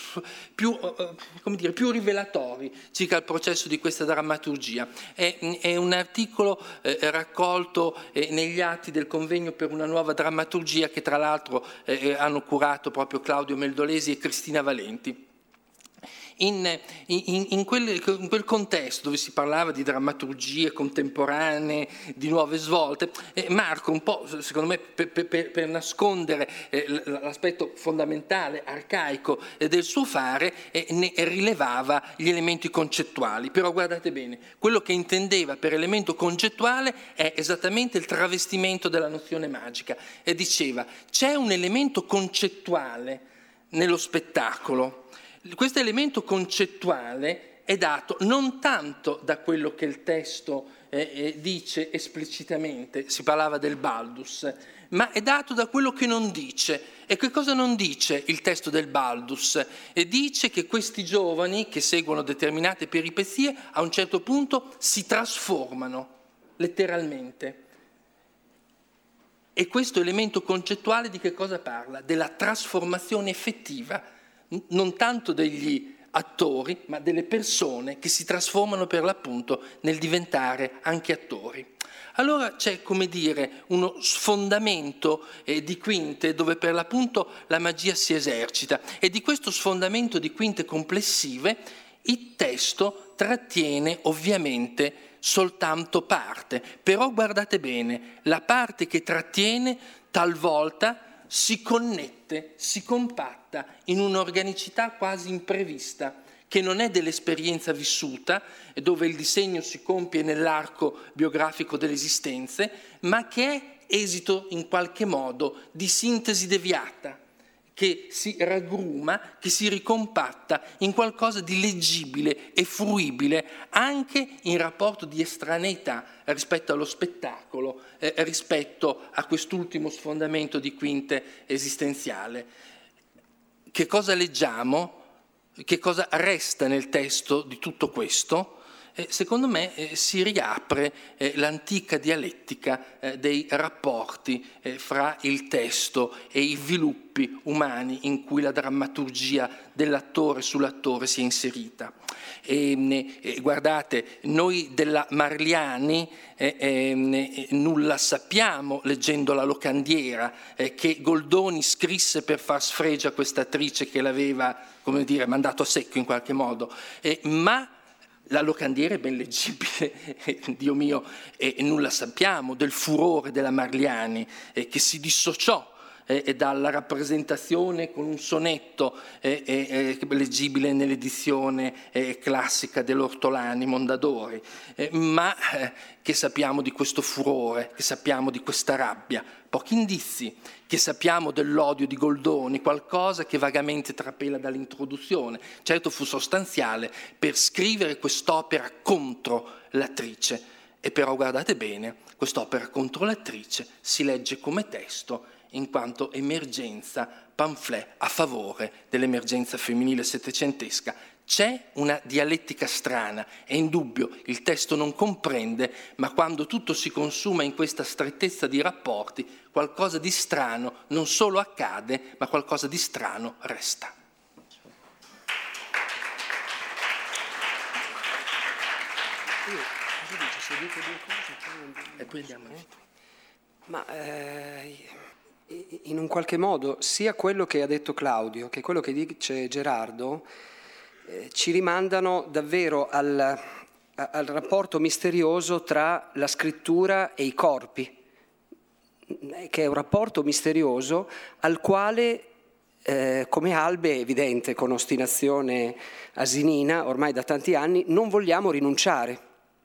rivelatori circa il processo di questa drammaturgia. È un articolo raccolto negli atti del convegno per una nuova drammaturgia che tra l'altro hanno curato proprio Claudio Meldolesi e Cristina Valenti. In quel contesto dove si parlava di drammaturgie contemporanee, di nuove svolte, Marco un po', secondo me, per nascondere l'aspetto fondamentale, arcaico del suo fare, ne rilevava gli elementi concettuali. Però guardate bene, quello che intendeva per elemento concettuale è esattamente il travestimento della nozione magica. E diceva, c'è un elemento concettuale nello spettacolo. Questo elemento concettuale è dato non tanto da quello che il testo dice esplicitamente, si parlava del Baldus, ma è dato da quello che non dice. E che cosa non dice il testo del Baldus? Dice che questi giovani che seguono determinate peripezie a un certo punto si trasformano, letteralmente. E questo elemento concettuale di che cosa parla? Della trasformazione effettiva, non tanto degli attori, ma delle persone che si trasformano per l'appunto nel diventare anche attori. Allora c'è, come dire, uno sfondamento di quinte dove per l'appunto la magia si esercita, e di questo sfondamento di quinte complessive il testo trattiene ovviamente soltanto parte. Però guardate bene, la parte che trattiene talvolta si connette, si compatta in un'organicità quasi imprevista, che non è dell'esperienza vissuta, dove il disegno si compie nell'arco biografico delle esistenze, ma che è esito in qualche modo di sintesi deviata, che si raggruma, che si ricompatta in qualcosa di leggibile e fruibile anche in rapporto di estraneità rispetto allo spettacolo, rispetto a quest'ultimo sfondamento di quinte esistenziale. Che cosa leggiamo? Che cosa resta nel testo di tutto questo? Secondo me si riapre l'antica dialettica dei rapporti fra il testo e i sviluppi umani in cui la drammaturgia dell'attore sull'attore si è inserita. Guardate, noi della Marliani nulla sappiamo leggendo La locandiera, che Goldoni scrisse per far sfregio a questa attrice che l'aveva, come dire, mandato a secco in qualche modo, ma La locandiera è ben leggibile, Dio mio, e nulla sappiamo del furore della Marliani, che si dissociò dalla rappresentazione con un sonetto leggibile nell'edizione classica dell'Ortolani Mondadori, ma che sappiamo di questo furore, che sappiamo di questa rabbia? Pochi indizi. Che sappiamo dell'odio di Goldoni, qualcosa che vagamente trapela dall'introduzione. Certo fu sostanziale per scrivere quest'opera contro l'attrice, e però guardate bene, quest'opera contro l'attrice si legge come testo in quanto emergenza, pamphlet a favore dell'emergenza femminile settecentesca. C'è una dialettica strana, è indubbio, il testo non comprende, ma quando tutto si consuma in questa strettezza di rapporti, qualcosa di strano non solo accade, ma qualcosa di strano resta. E poi andiamo. Ma in un qualche modo sia quello che ha detto Claudio che quello che dice Gerardo ci rimandano davvero al rapporto misterioso tra la scrittura e i corpi, che è un rapporto misterioso al quale, come albe è evidente con ostinazione asinina ormai da tanti anni, non vogliamo rinunciare.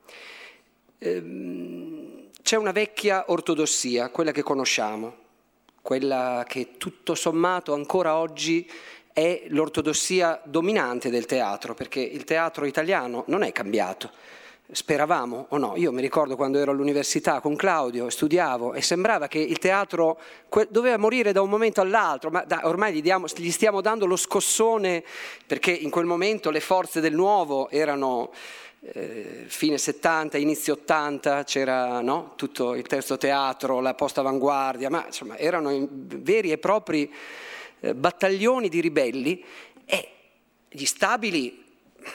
C'è una vecchia ortodossia, quella che conosciamo, quella che tutto sommato ancora oggi è l'ortodossia dominante del teatro, perché il teatro italiano non è cambiato. Speravamo o no? Io mi ricordo quando ero all'università con Claudio, studiavo e sembrava che il teatro doveva morire da un momento all'altro, ma ormai gli stiamo dando lo scossone, perché in quel momento le forze del nuovo erano fine 70, inizio 80, c'era tutto il terzo teatro, la post-avanguardia, ma insomma erano veri e propri battaglioni di ribelli, e gli stabili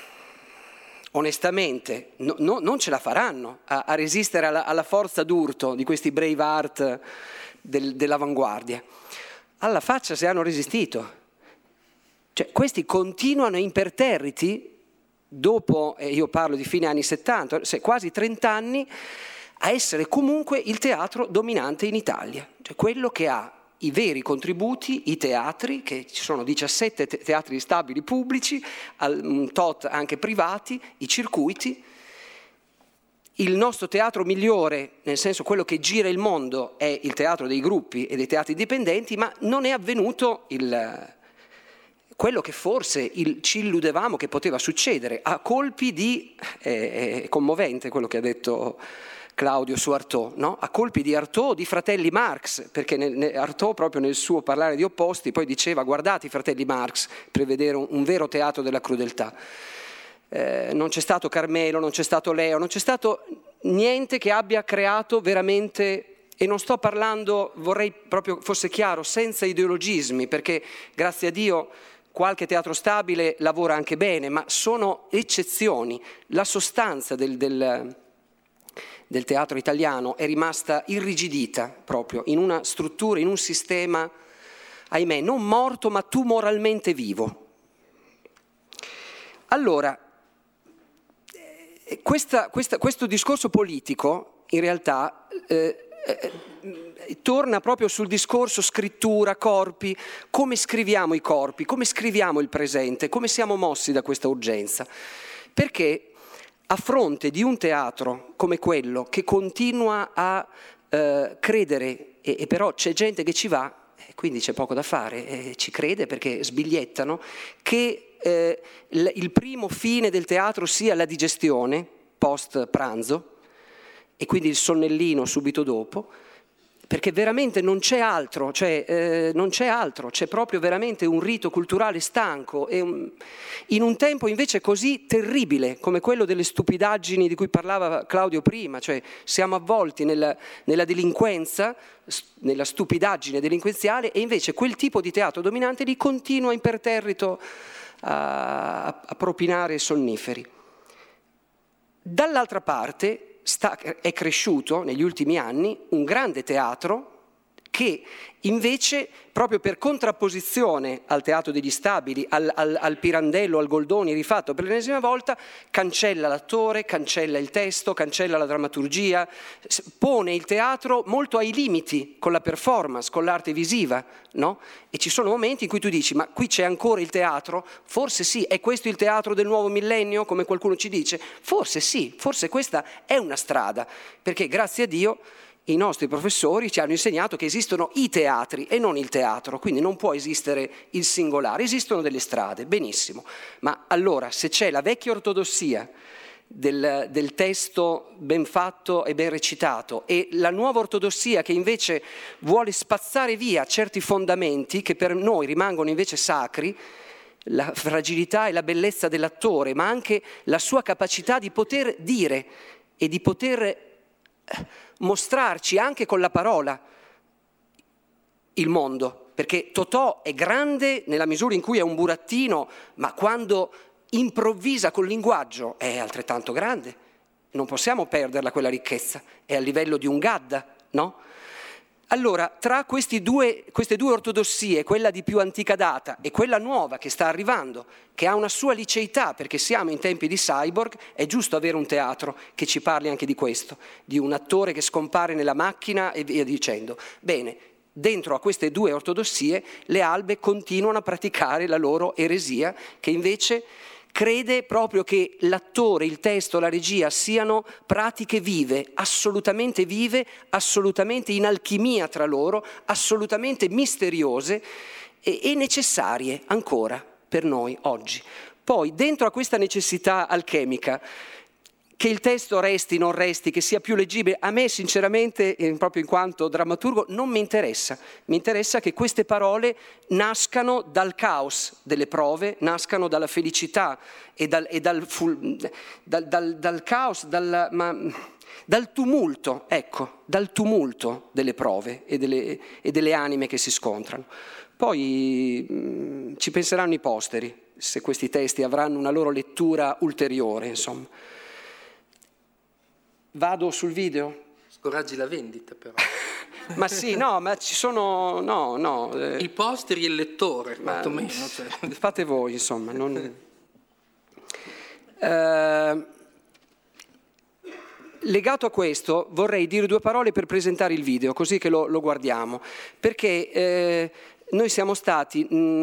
onestamente non ce la faranno a resistere alla forza d'urto di questi Braveheart dell'avanguardia. Alla faccia se hanno resistito, cioè questi continuano imperterriti dopo, io parlo di fine anni 70, quasi 30 anni, a essere comunque il teatro dominante in Italia, cioè quello che ha i veri contributi, i teatri, che ci sono 17 teatri stabili pubblici, un tot anche privati, i circuiti. Il nostro teatro migliore, nel senso quello che gira il mondo, è il teatro dei gruppi e dei teatri indipendenti, ma non è avvenuto quello che forse ci illudevamo che poteva succedere, a colpi di, è commovente quello che ha detto Claudio su Artaud, no? A colpi di Artaud, di fratelli Marx, perché Artaud proprio nel suo parlare di opposti poi diceva: guardate i fratelli Marx per vedere un vero teatro della crudeltà. Non c'è stato Carmelo, non c'è stato Leo, non c'è stato niente che abbia creato veramente, e non sto parlando, vorrei proprio fosse chiaro, senza ideologismi, perché grazie a Dio qualche teatro stabile lavora anche bene, ma sono eccezioni. La sostanza del teatro italiano è rimasta irrigidita proprio in una struttura, in un sistema, ahimè, non morto ma tumoralmente vivo. Allora, questo discorso politico in realtà torna proprio sul discorso scrittura, corpi, come scriviamo i corpi, come scriviamo il presente, come siamo mossi da questa urgenza. Perché a fronte di un teatro come quello che continua a credere, e però c'è gente che ci va, quindi c'è poco da fare, ci crede perché sbigliettano, che il primo fine del teatro sia la digestione post pranzo e quindi il sonnellino subito dopo, perché veramente non c'è altro, non c'è altro, c'è proprio veramente un rito culturale stanco e in un tempo invece così terribile come quello delle stupidaggini di cui parlava Claudio prima, cioè siamo avvolti nella delinquenza, nella stupidaggine delinquenziale, e invece quel tipo di teatro dominante lì continua imperterrito a propinare sonniferi. Dall'altra parte è cresciuto negli ultimi anni un grande teatro che invece, proprio per contrapposizione al teatro degli stabili, al Pirandello, al Goldoni rifatto per l'ennesima volta, cancella l'attore, cancella il testo, cancella la drammaturgia, pone il teatro molto ai limiti con la performance, con l'arte visiva, no? E ci sono momenti in cui tu dici, ma qui c'è ancora il teatro? Forse sì, è questo il teatro del nuovo millennio, come qualcuno ci dice? Forse sì, forse questa è una strada, perché grazie a Dio i nostri professori ci hanno insegnato che esistono i teatri e non il teatro, quindi non può esistere il singolare, esistono delle strade, benissimo. Ma allora, se c'è la vecchia ortodossia del testo ben fatto e ben recitato e la nuova ortodossia che invece vuole spazzare via certi fondamenti che per noi rimangono invece sacri, la fragilità e la bellezza dell'attore, ma anche la sua capacità di poter dire e di poter mostrarci anche con la parola il mondo, perché Totò è grande nella misura in cui è un burattino, ma quando improvvisa col linguaggio è altrettanto grande. Non possiamo perderla quella ricchezza, è a livello di un Gadda, no? Allora, tra queste due ortodossie, quella di più antica data e quella nuova che sta arrivando, che ha una sua liceità perché siamo in tempi di cyborg, è giusto avere un teatro che ci parli anche di questo, di un attore che scompare nella macchina e via dicendo. Bene, dentro a queste due ortodossie le albe continuano a praticare la loro eresia, che invece crede proprio che l'attore, il testo, la regia siano pratiche vive, assolutamente in alchimia tra loro, assolutamente misteriose e necessarie ancora per noi oggi. Poi, dentro a questa necessità alchemica, che il testo resti, non resti, che sia più leggibile, a me sinceramente, proprio in quanto drammaturgo, non mi interessa. Mi interessa che queste parole nascano dal caos delle prove, nascano dalla felicità e dal caos, dal tumulto, ecco, dal tumulto delle prove e delle anime che si scontrano. Poi ci penseranno i posteri, se questi testi avranno una loro lettura ulteriore, insomma. Vado sul video? Scoraggi la vendita però. Ma sì, no, ma ci sono, no. I posteri e il lettore, quantomeno. Cioè. Fate voi, insomma. Legato a questo vorrei dire due parole per presentare il video, così che lo guardiamo, perché noi siamo stati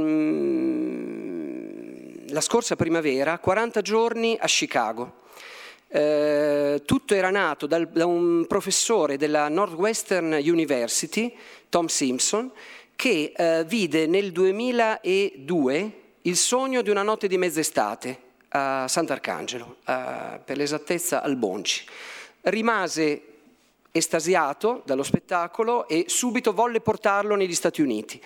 la scorsa primavera 40 giorni a Chicago. Tutto era nato da un professore della Northwestern University, Tom Simpson, che vide nel 2002 il sogno di una notte di mezz'estate a Sant'Arcangelo, per l'esattezza al Bonci. Rimase estasiato dallo spettacolo e subito volle portarlo negli Stati Uniti.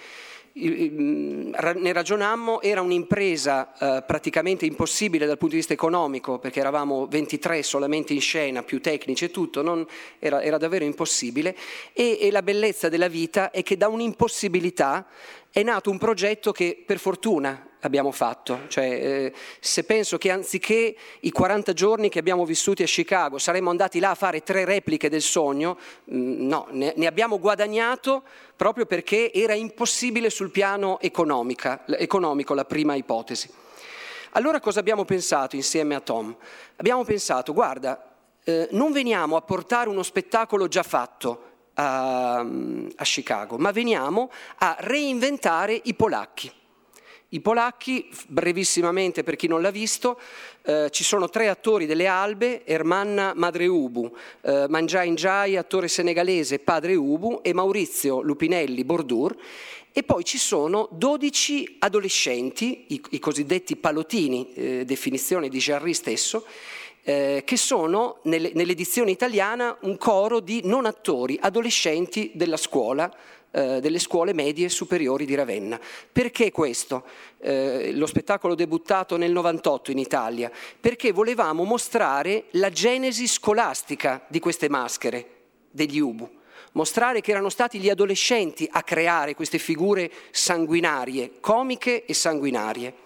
Ne ragionammo, era un'impresa praticamente impossibile dal punto di vista economico, perché eravamo 23 solamente in scena, più tecnici e tutto, era davvero impossibile, e la bellezza della vita è che da un'impossibilità è nato un progetto che per fortuna abbiamo fatto, cioè se penso che anziché i 40 giorni che abbiamo vissuti a Chicago saremmo andati là a fare 3 repliche del sogno, no, ne abbiamo guadagnato proprio perché era impossibile sul piano economico la prima ipotesi. Allora cosa abbiamo pensato insieme a Tom? Abbiamo pensato, guarda, non veniamo a portare uno spettacolo già fatto a Chicago, ma veniamo a reinventare i polacchi. I polacchi, brevissimamente per chi non l'ha visto, ci sono 3 attori delle Albe, Ermanna Madre Ubu, Mangiai Njai, attore senegalese, padre Ubu, e Maurizio Lupinelli Bordur, e poi ci sono 12 adolescenti, i cosiddetti palotini, definizione di Jarry stesso, che sono nell'edizione italiana un coro di non attori, adolescenti della scuola, delle scuole medie superiori di Ravenna. Perché questo? Lo spettacolo debuttato nel 98 in Italia, perché volevamo mostrare la genesi scolastica di queste maschere degli Ubu, mostrare che erano stati gli adolescenti a creare queste figure sanguinarie, comiche e sanguinarie.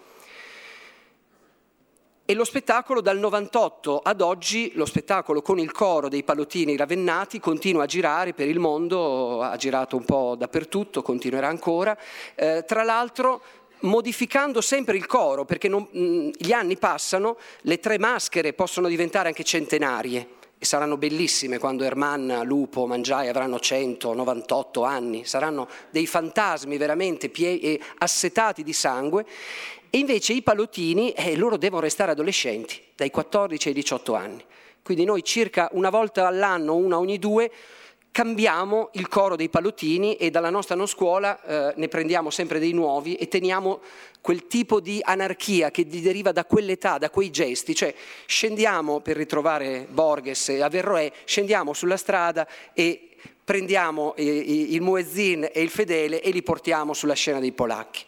E lo spettacolo dal 98 ad oggi, lo spettacolo con il coro dei palotini ravennati continua a girare per il mondo, ha girato un po' dappertutto, continuerà ancora, tra l'altro modificando sempre il coro, perché gli anni passano, le 3 maschere possono diventare anche centenarie e saranno bellissime quando Ermanna, Lupo, Mangiai avranno 198 anni, saranno dei fantasmi veramente assetati di sangue. E invece i palotini, loro devono restare adolescenti, dai 14 ai 18 anni. Quindi noi circa una volta all'anno, una ogni 2, cambiamo il coro dei palotini e dalla nostra non scuola ne prendiamo sempre dei nuovi e teniamo quel tipo di anarchia che deriva da quell'età, da quei gesti. Cioè scendiamo per ritrovare Borges e Averroè, scendiamo sulla strada e prendiamo il muezzin e il fedele e li portiamo sulla scena dei polacchi.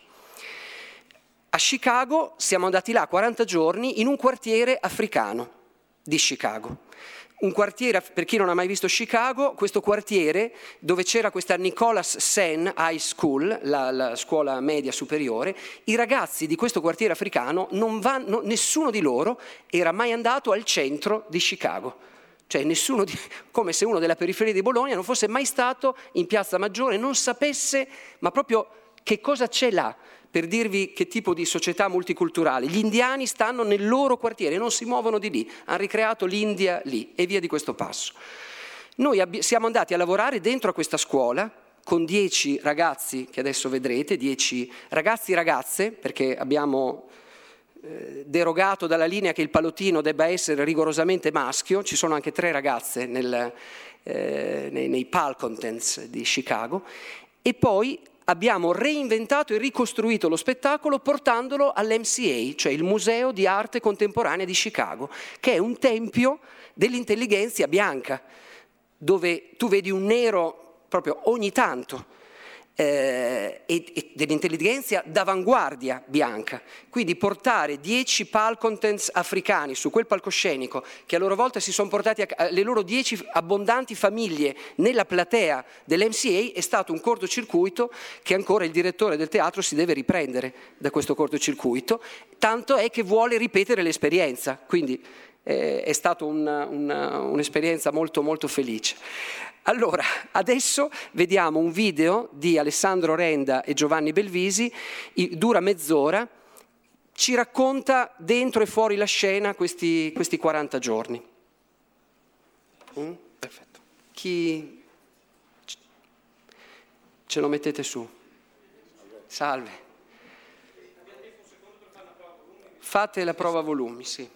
A Chicago siamo andati là 40 giorni in un quartiere africano di Chicago. Un quartiere, per chi non ha mai visto Chicago, questo quartiere dove c'era questa Nicholas Sen High School, la scuola media superiore, i ragazzi di questo quartiere africano nessuno di loro era mai andato al centro di Chicago. Cioè come se uno della periferia di Bologna non fosse mai stato in Piazza Maggiore, non sapesse, ma proprio che cosa c'è là. Per dirvi che tipo di società multiculturale. Gli indiani stanno nel loro quartiere, non si muovono di lì, hanno ricreato l'India lì e via di questo passo. Noi siamo andati a lavorare dentro a questa scuola con 10 ragazzi, che adesso vedrete, 10 ragazzi e ragazze, perché abbiamo derogato dalla linea che il palotino debba essere rigorosamente maschio, ci sono anche 3 ragazze nei Palcontents di Chicago, e poi abbiamo reinventato e ricostruito lo spettacolo portandolo all'MCA, cioè il Museo di Arte Contemporanea di Chicago, che è un tempio dell'intelligenza bianca, dove tu vedi un nero proprio ogni tanto, e dell'intelligenza d'avanguardia bianca. Quindi portare 10 palcontents africani su quel palcoscenico, che a loro volta si sono portati le loro 10 abbondanti famiglie nella platea dell'MCA, è stato un cortocircuito che ancora il direttore del teatro si deve riprendere da questo cortocircuito, tanto è che vuole ripetere l'esperienza, quindi è stata un'esperienza molto molto felice. Allora, adesso vediamo un video di Alessandro Renda e Giovanni Belvisi, dura mezz'ora, ci racconta dentro e fuori la scena questi 40 giorni. Perfetto. Chi ce lo mettete su? Salve. Fate la prova volumi, sì.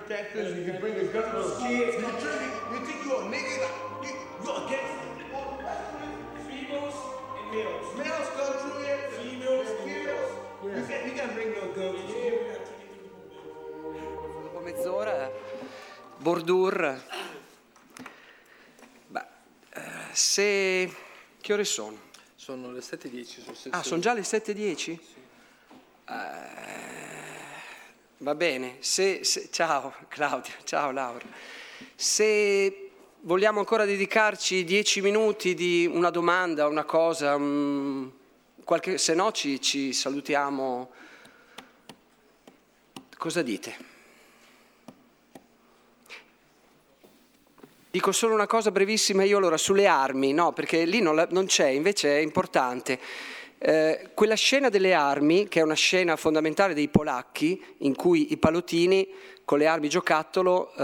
protectors, you can bring a gun to those kids. You think you're a nigga? You're a gangster. Females and males. Males come through here. Females and males. You can bring your gun. Dopo mezz'ora, Bordur. Se... Che ore sono? Sono le 7:10. Ah, sono già le 7:10? Sì. Va bene. Ciao Claudia, ciao Laura. Se vogliamo ancora dedicarci 10 minuti di una domanda, una cosa, se no ci salutiamo. Cosa dite? Dico solo una cosa brevissima io allora sulle armi, no, perché lì non c'è, invece è importante. Quella scena delle armi, che è una scena fondamentale dei polacchi, in cui i palottini con le armi giocattolo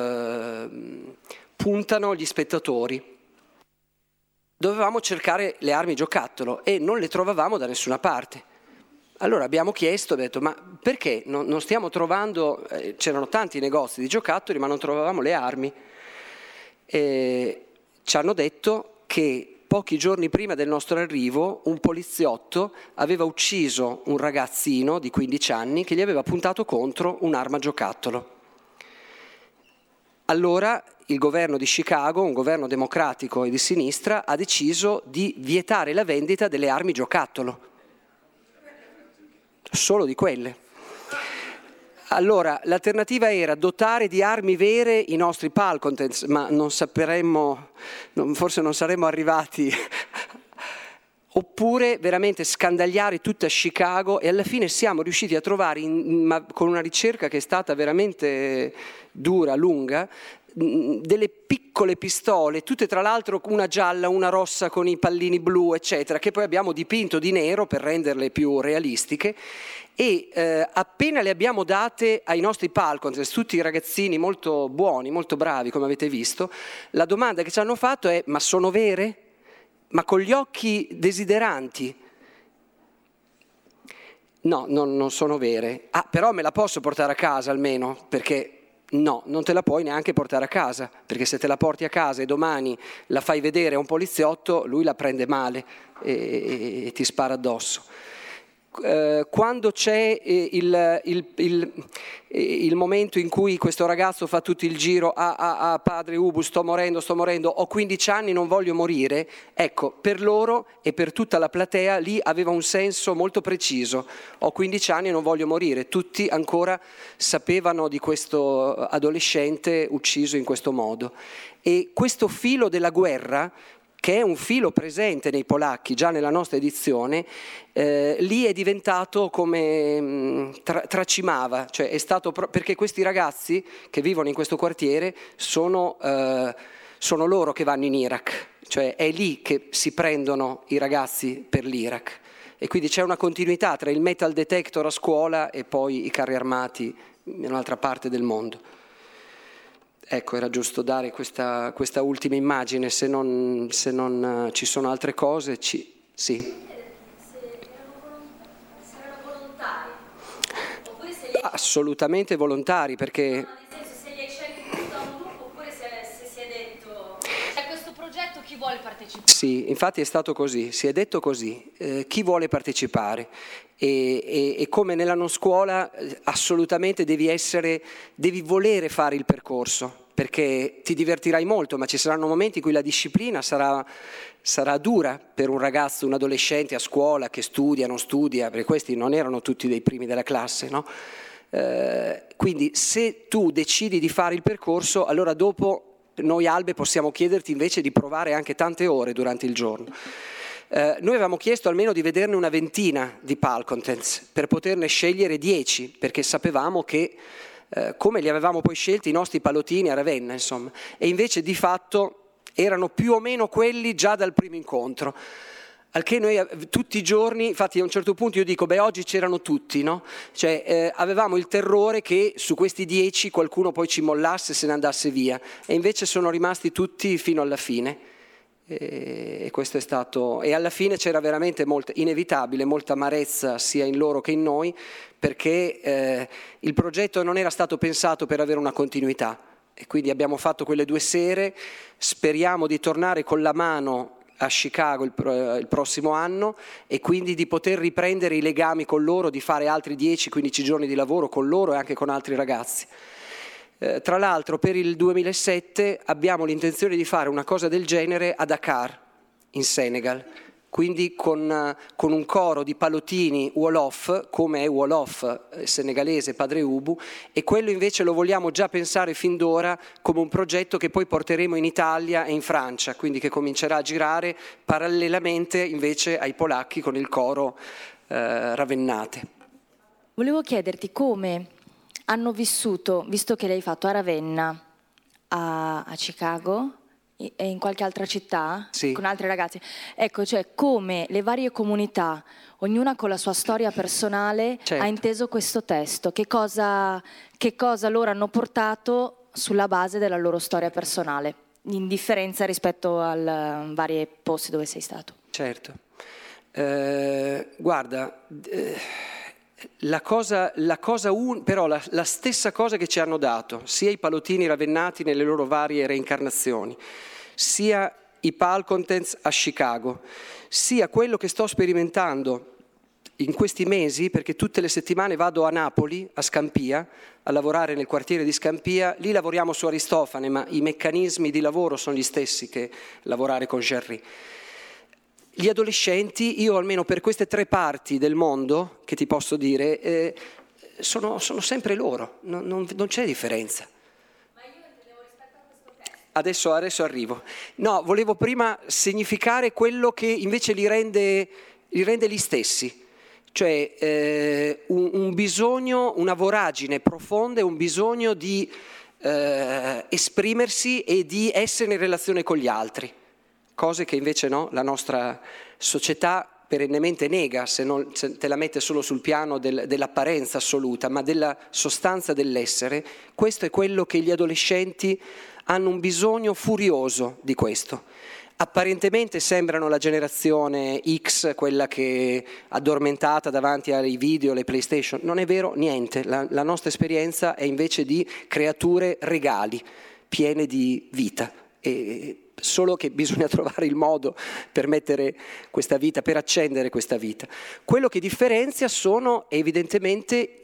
puntano gli spettatori. Dovevamo cercare le armi giocattolo e non le trovavamo da nessuna parte. Allora abbiamo chiesto, detto, ma perché non stiamo trovando, c'erano tanti negozi di giocattoli ma non trovavamo le armi. Ci hanno detto che pochi giorni prima del nostro arrivo un poliziotto aveva ucciso un ragazzino di 15 anni che gli aveva puntato contro un'arma giocattolo. Allora il governo di Chicago, un governo democratico e di sinistra, ha deciso di vietare la vendita delle armi giocattolo, solo di quelle. Allora, l'alternativa era dotare di armi vere i nostri Palcontents, ma non sapremmo, forse non saremmo arrivati, oppure veramente scandagliare tutta Chicago, e alla fine siamo riusciti a trovare, con una ricerca che è stata veramente dura, lunga, delle piccole pistole, tutte tra l'altro una gialla, una rossa con i pallini blu, eccetera, che poi abbiamo dipinto di nero per renderle più realistiche. E appena le abbiamo date ai nostri Palcontents, tutti i ragazzini molto buoni, molto bravi come avete visto, la domanda che ci hanno fatto è: ma sono vere? Ma con gli occhi desideranti? No, non sono vere. Ah, però me la posso portare a casa almeno? Perché no, non te la puoi neanche portare a casa, perché se te la porti a casa e domani la fai vedere a un poliziotto, lui la prende male e ti spara addosso. Quando c'è il momento in cui questo ragazzo fa tutto il giro padre Ubu, sto morendo, ho 15 anni, non voglio morire, ecco, per loro e per tutta la platea lì aveva un senso molto preciso: ho 15 anni e non voglio morire. Tutti ancora sapevano di questo adolescente ucciso in questo modo, e questo filo della guerra, che è un filo presente nei polacchi già nella nostra edizione, lì è diventato come tracimava, cioè è stato perché questi ragazzi che vivono in questo quartiere sono loro che vanno in Iraq, cioè è lì che si prendono i ragazzi per l'Iraq, e quindi c'è una continuità tra il metal detector a scuola e poi i carri armati in un'altra parte del mondo. Ecco, era giusto dare questa ultima immagine, se non ci sono altre cose, sì. Se erano volontari, oppure se Assolutamente volontari, perché... nel senso, se li hai scelti tutti da un gruppo, oppure se si è detto, c'è questo progetto, chi vuole partecipare? Sì, infatti è stato così, si è detto così, chi vuole partecipare. E come nella non scuola assolutamente devi volere fare il percorso, perché ti divertirai molto, ma ci saranno momenti in cui la disciplina sarà dura per un ragazzo, un adolescente a scuola che studia, non studia, perché questi non erano tutti dei primi della classe, no? Quindi se tu decidi di fare il percorso, allora dopo noi Albe possiamo chiederti invece di provare anche tante ore durante il giorno. Noi avevamo chiesto almeno di vederne una ventina di Palcontents per poterne scegliere 10, perché sapevamo che come li avevamo poi scelti i nostri palottini a Ravenna, insomma, e invece di fatto erano più o meno quelli già dal primo incontro. Al che noi tutti i giorni, infatti a un certo punto io dico, oggi c'erano tutti, no? Cioè avevamo il terrore che su questi 10 qualcuno poi ci mollasse e se ne andasse via, e invece sono rimasti tutti fino alla fine. E questo è stato, e alla fine c'era veramente inevitabile molta amarezza sia in loro che in noi, perché il progetto non era stato pensato per avere una continuità, e quindi abbiamo fatto quelle 2 sere. Speriamo di tornare con la mano a Chicago il prossimo anno, e quindi di poter riprendere i legami con loro, di fare altri 10-15 giorni di lavoro con loro e anche con altri ragazzi. Tra l'altro per il 2007 abbiamo l'intenzione di fare una cosa del genere a Dakar, in Senegal, quindi con un coro di pallottini Wolof, come è Wolof senegalese Padre Ubu, e quello invece lo vogliamo già pensare fin d'ora come un progetto che poi porteremo in Italia e in Francia, quindi che comincerà a girare parallelamente invece ai polacchi con il coro Ravennate. Volevo chiederti come hanno vissuto, visto che l'hai fatto a Ravenna, a Chicago e in qualche altra città, sì, con altri ragazzi, ecco, cioè come le varie comunità, ognuna con la sua storia personale, certo, ha inteso questo testo, che cosa loro hanno portato sulla base della loro storia personale, in differenza rispetto ai vari posti dove sei stato. Certo, guarda, però la stessa cosa che ci hanno dato sia i pallottini ravennati nelle loro varie reincarnazioni, sia i Palcontents a Chicago, sia quello che sto sperimentando in questi mesi, perché tutte le settimane vado a Napoli, a Scampia, a lavorare nel quartiere di Scampia. Lì lavoriamo su Aristofane, ma i meccanismi di lavoro sono gli stessi che lavorare con Jerry. Gli adolescenti, io almeno per queste 3 parti del mondo, che ti posso dire, sono sempre loro, non c'è differenza. Ma io intendevo rispetto a questo testo. Adesso arrivo. No, volevo prima significare quello che invece li rende gli stessi, cioè un bisogno, una voragine profonda, un bisogno di esprimersi e di essere in relazione con gli altri. Cose che invece no, la nostra società perennemente nega, se te la mette solo sul piano dell'apparenza assoluta, ma della sostanza dell'essere. Questo è quello che gli adolescenti hanno un bisogno furioso di questo. Apparentemente sembrano la generazione X, quella che addormentata davanti ai video, alle PlayStation. Non è vero niente, la nostra esperienza è invece di creature regali, piene di vita. Solo che bisogna trovare il modo per mettere questa vita, per accendere questa vita. Quello che differenzia sono evidentemente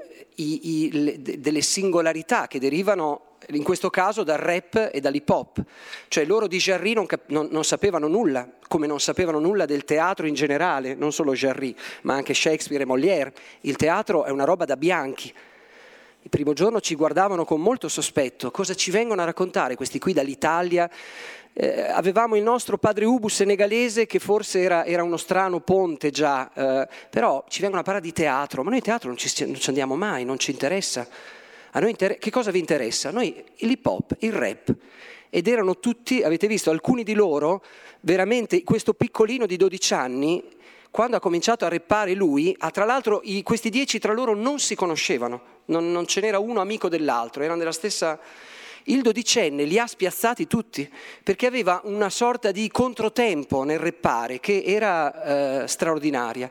delle singolarità che derivano in questo caso dal rap e dall'hip hop. Cioè loro di Jarry non sapevano nulla, come non sapevano nulla del teatro in generale, non solo Jarry, ma anche Shakespeare e Molière. Il teatro è una roba da bianchi. Il primo giorno ci guardavano con molto sospetto. Cosa ci vengono a raccontare questi qui dall'Italia? Avevamo il nostro Padre Ubu senegalese, che forse era uno strano ponte già, però ci vengono a parlare di teatro, ma noi teatro non ci andiamo mai, non ci interessa. A noi che cosa vi interessa? A noi l'hip hop, il rap. Ed erano tutti, avete visto, alcuni di loro, veramente questo piccolino di 12 anni, quando ha cominciato a rappare lui, tra l'altro questi 10 tra loro non si conoscevano, non ce n'era uno amico dell'altro, erano della stessa. Il 12enne li ha spiazzati tutti, perché aveva una sorta di controtempo nel rappare che era straordinaria.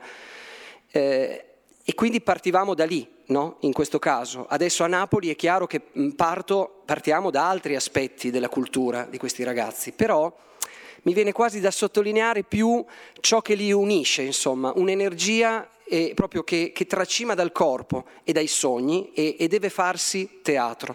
E quindi partivamo da lì, no? In questo caso. Adesso a Napoli è chiaro che partiamo da altri aspetti della cultura di questi ragazzi, però mi viene quasi da sottolineare più ciò che li unisce, insomma, un'energia proprio che tracima dal corpo e dai sogni e deve farsi teatro.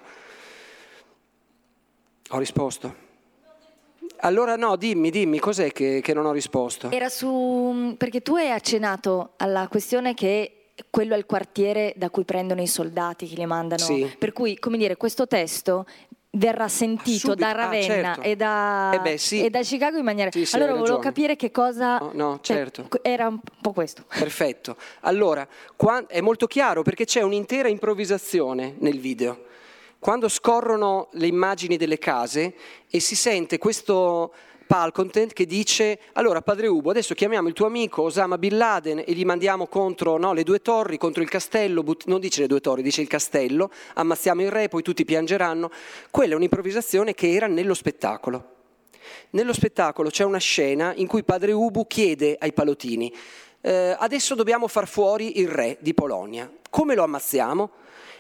Ho risposto? Allora no, dimmi, cos'è che non ho risposto? Era perché tu hai accennato alla questione che quello è il quartiere da cui prendono i soldati che li mandano, sì. Per cui, come dire, questo testo verrà sentito da Ravenna certo. e da Chicago in maniera. Sì, allora volevo ragione. capire che cosa. No, certo. Era un po' questo. Perfetto. Allora, è molto chiaro perché c'è un'intera improvvisazione nel video. Quando scorrono le immagini delle case e si sente questo Palcontent che dice: allora Padre Ubu, adesso chiamiamo il tuo amico Osama Bin Laden e gli mandiamo contro le 2 torri, contro il castello, non dice le 2 torri, dice il castello, ammazziamo il re, poi tutti piangeranno. Quella è un'improvvisazione che era nello spettacolo. Nello spettacolo c'è una scena in cui padre Ubu chiede ai pallottini: adesso dobbiamo far fuori il re di Polonia, come lo ammazziamo?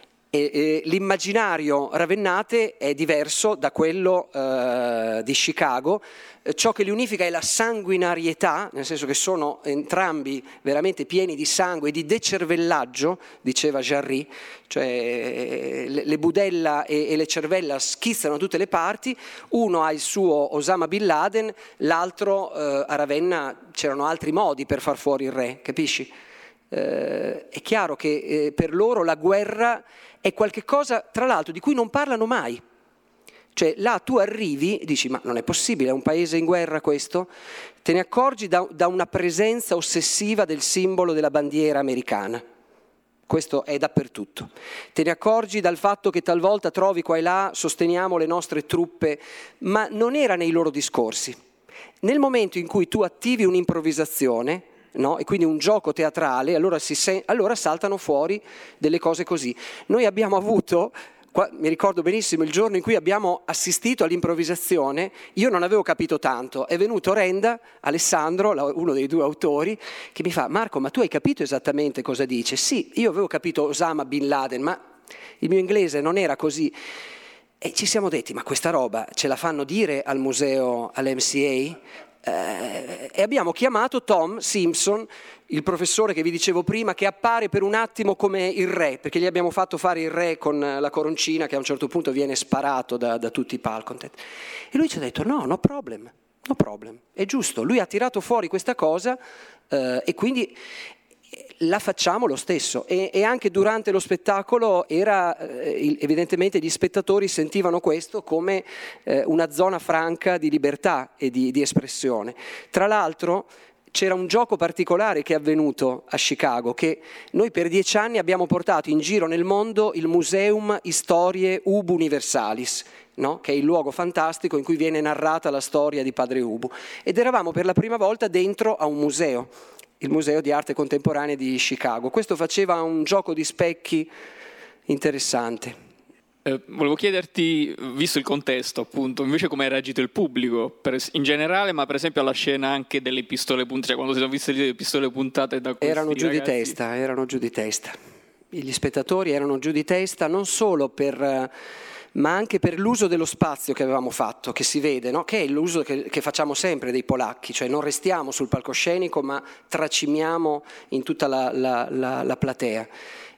L'immaginario ravennate è diverso da quello di Chicago. Ciò che li unifica è la sanguinarietà, nel senso che sono entrambi veramente pieni di sangue e di decervellaggio, diceva Jarry, cioè le budella e le cervella schizzano da tutte le parti. Uno ha il suo Osama Bin Laden, l'altro a Ravenna c'erano altri modi per far fuori il re, capisci? È chiaro che per loro la guerra è qualche cosa, tra l'altro, di cui non parlano mai. Cioè là tu arrivi e dici: ma non è possibile, è un paese in guerra questo? Te ne accorgi da una presenza ossessiva del simbolo della bandiera americana. Questo è dappertutto. Te ne accorgi dal fatto che talvolta trovi qua e là sosteniamo le nostre truppe, ma non era nei loro discorsi. Nel momento in cui tu attivi un'improvvisazione, no? E quindi un gioco teatrale, allora saltano fuori delle cose così. Noi abbiamo avuto, mi ricordo benissimo il giorno in cui abbiamo assistito all'improvvisazione, io non avevo capito tanto, è venuto Renda, Alessandro, uno dei due autori, che mi fa: Marco, ma tu hai capito esattamente cosa dice? Sì, io avevo capito Osama Bin Laden, ma il mio inglese non era così. E ci siamo detti: ma questa roba ce la fanno dire al museo, all'MCA? E abbiamo chiamato Tom Simpson, il professore che vi dicevo prima, che appare per un attimo come il re, perché gli abbiamo fatto fare il re con la coroncina che a un certo punto viene sparato da tutti i palcontent. E lui ci ha detto: no problem, è giusto. Lui ha tirato fuori questa cosa e quindi la facciamo lo stesso. E anche durante lo spettacolo evidentemente gli spettatori sentivano questo come una zona franca di libertà e di espressione. Tra l'altro c'era un gioco particolare che è avvenuto a Chicago, che noi per 10 anni abbiamo portato in giro nel mondo il Museum Historiae Ubu Universalis, no? Che è il luogo fantastico in cui viene narrata la storia di padre Ubu, ed eravamo per la prima volta dentro a un museo, il Museo di Arte Contemporanea di Chicago. Questo faceva un gioco di specchi interessante. Volevo chiederti, visto il contesto appunto, invece come ha reagito il pubblico in generale, ma per esempio alla scena anche delle pistole puntate, cioè quando si sono viste le pistole puntate da questi erano giù ragazzi. Erano giù di testa. Gli spettatori erano giù di testa non solo ma anche per l'uso dello spazio che avevamo fatto, che si vede, no? Che è l'uso che facciamo sempre dei polacchi, cioè non restiamo sul palcoscenico ma tracimiamo in tutta la platea.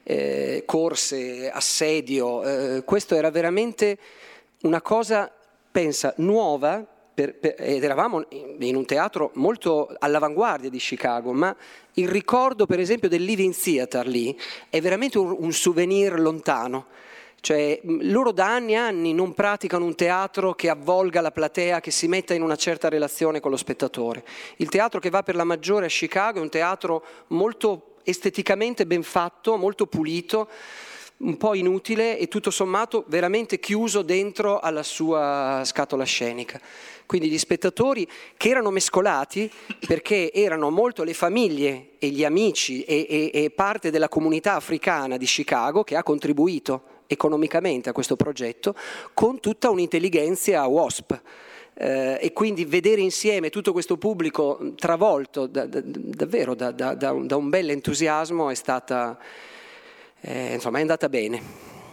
Corse, assedio, questo era veramente una cosa, pensa, nuova, ed eravamo in un teatro molto all'avanguardia di Chicago, ma il ricordo per esempio del Living Theatre lì è veramente un souvenir lontano. Cioè loro da anni e anni non praticano un teatro che avvolga la platea, che si metta in una certa relazione con lo spettatore. Il teatro che va per la maggiore a Chicago è un teatro molto esteticamente ben fatto, molto pulito, un po' inutile e tutto sommato veramente chiuso dentro alla sua scatola scenica. Quindi gli spettatori, che erano mescolati perché erano molto le famiglie e gli amici e parte della comunità africana di Chicago che ha contribuito economicamente a questo progetto, con tutta un'intelligenza WASP. E quindi vedere insieme tutto questo pubblico travolto davvero da un bel entusiasmo è stata, insomma, è andata bene.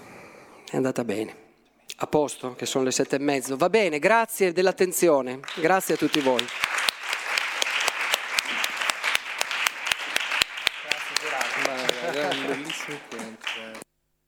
A posto, che sono le 7:30. Va bene, grazie dell'attenzione, grazie a tutti voi. Grazie Gerardo. Bellissimo.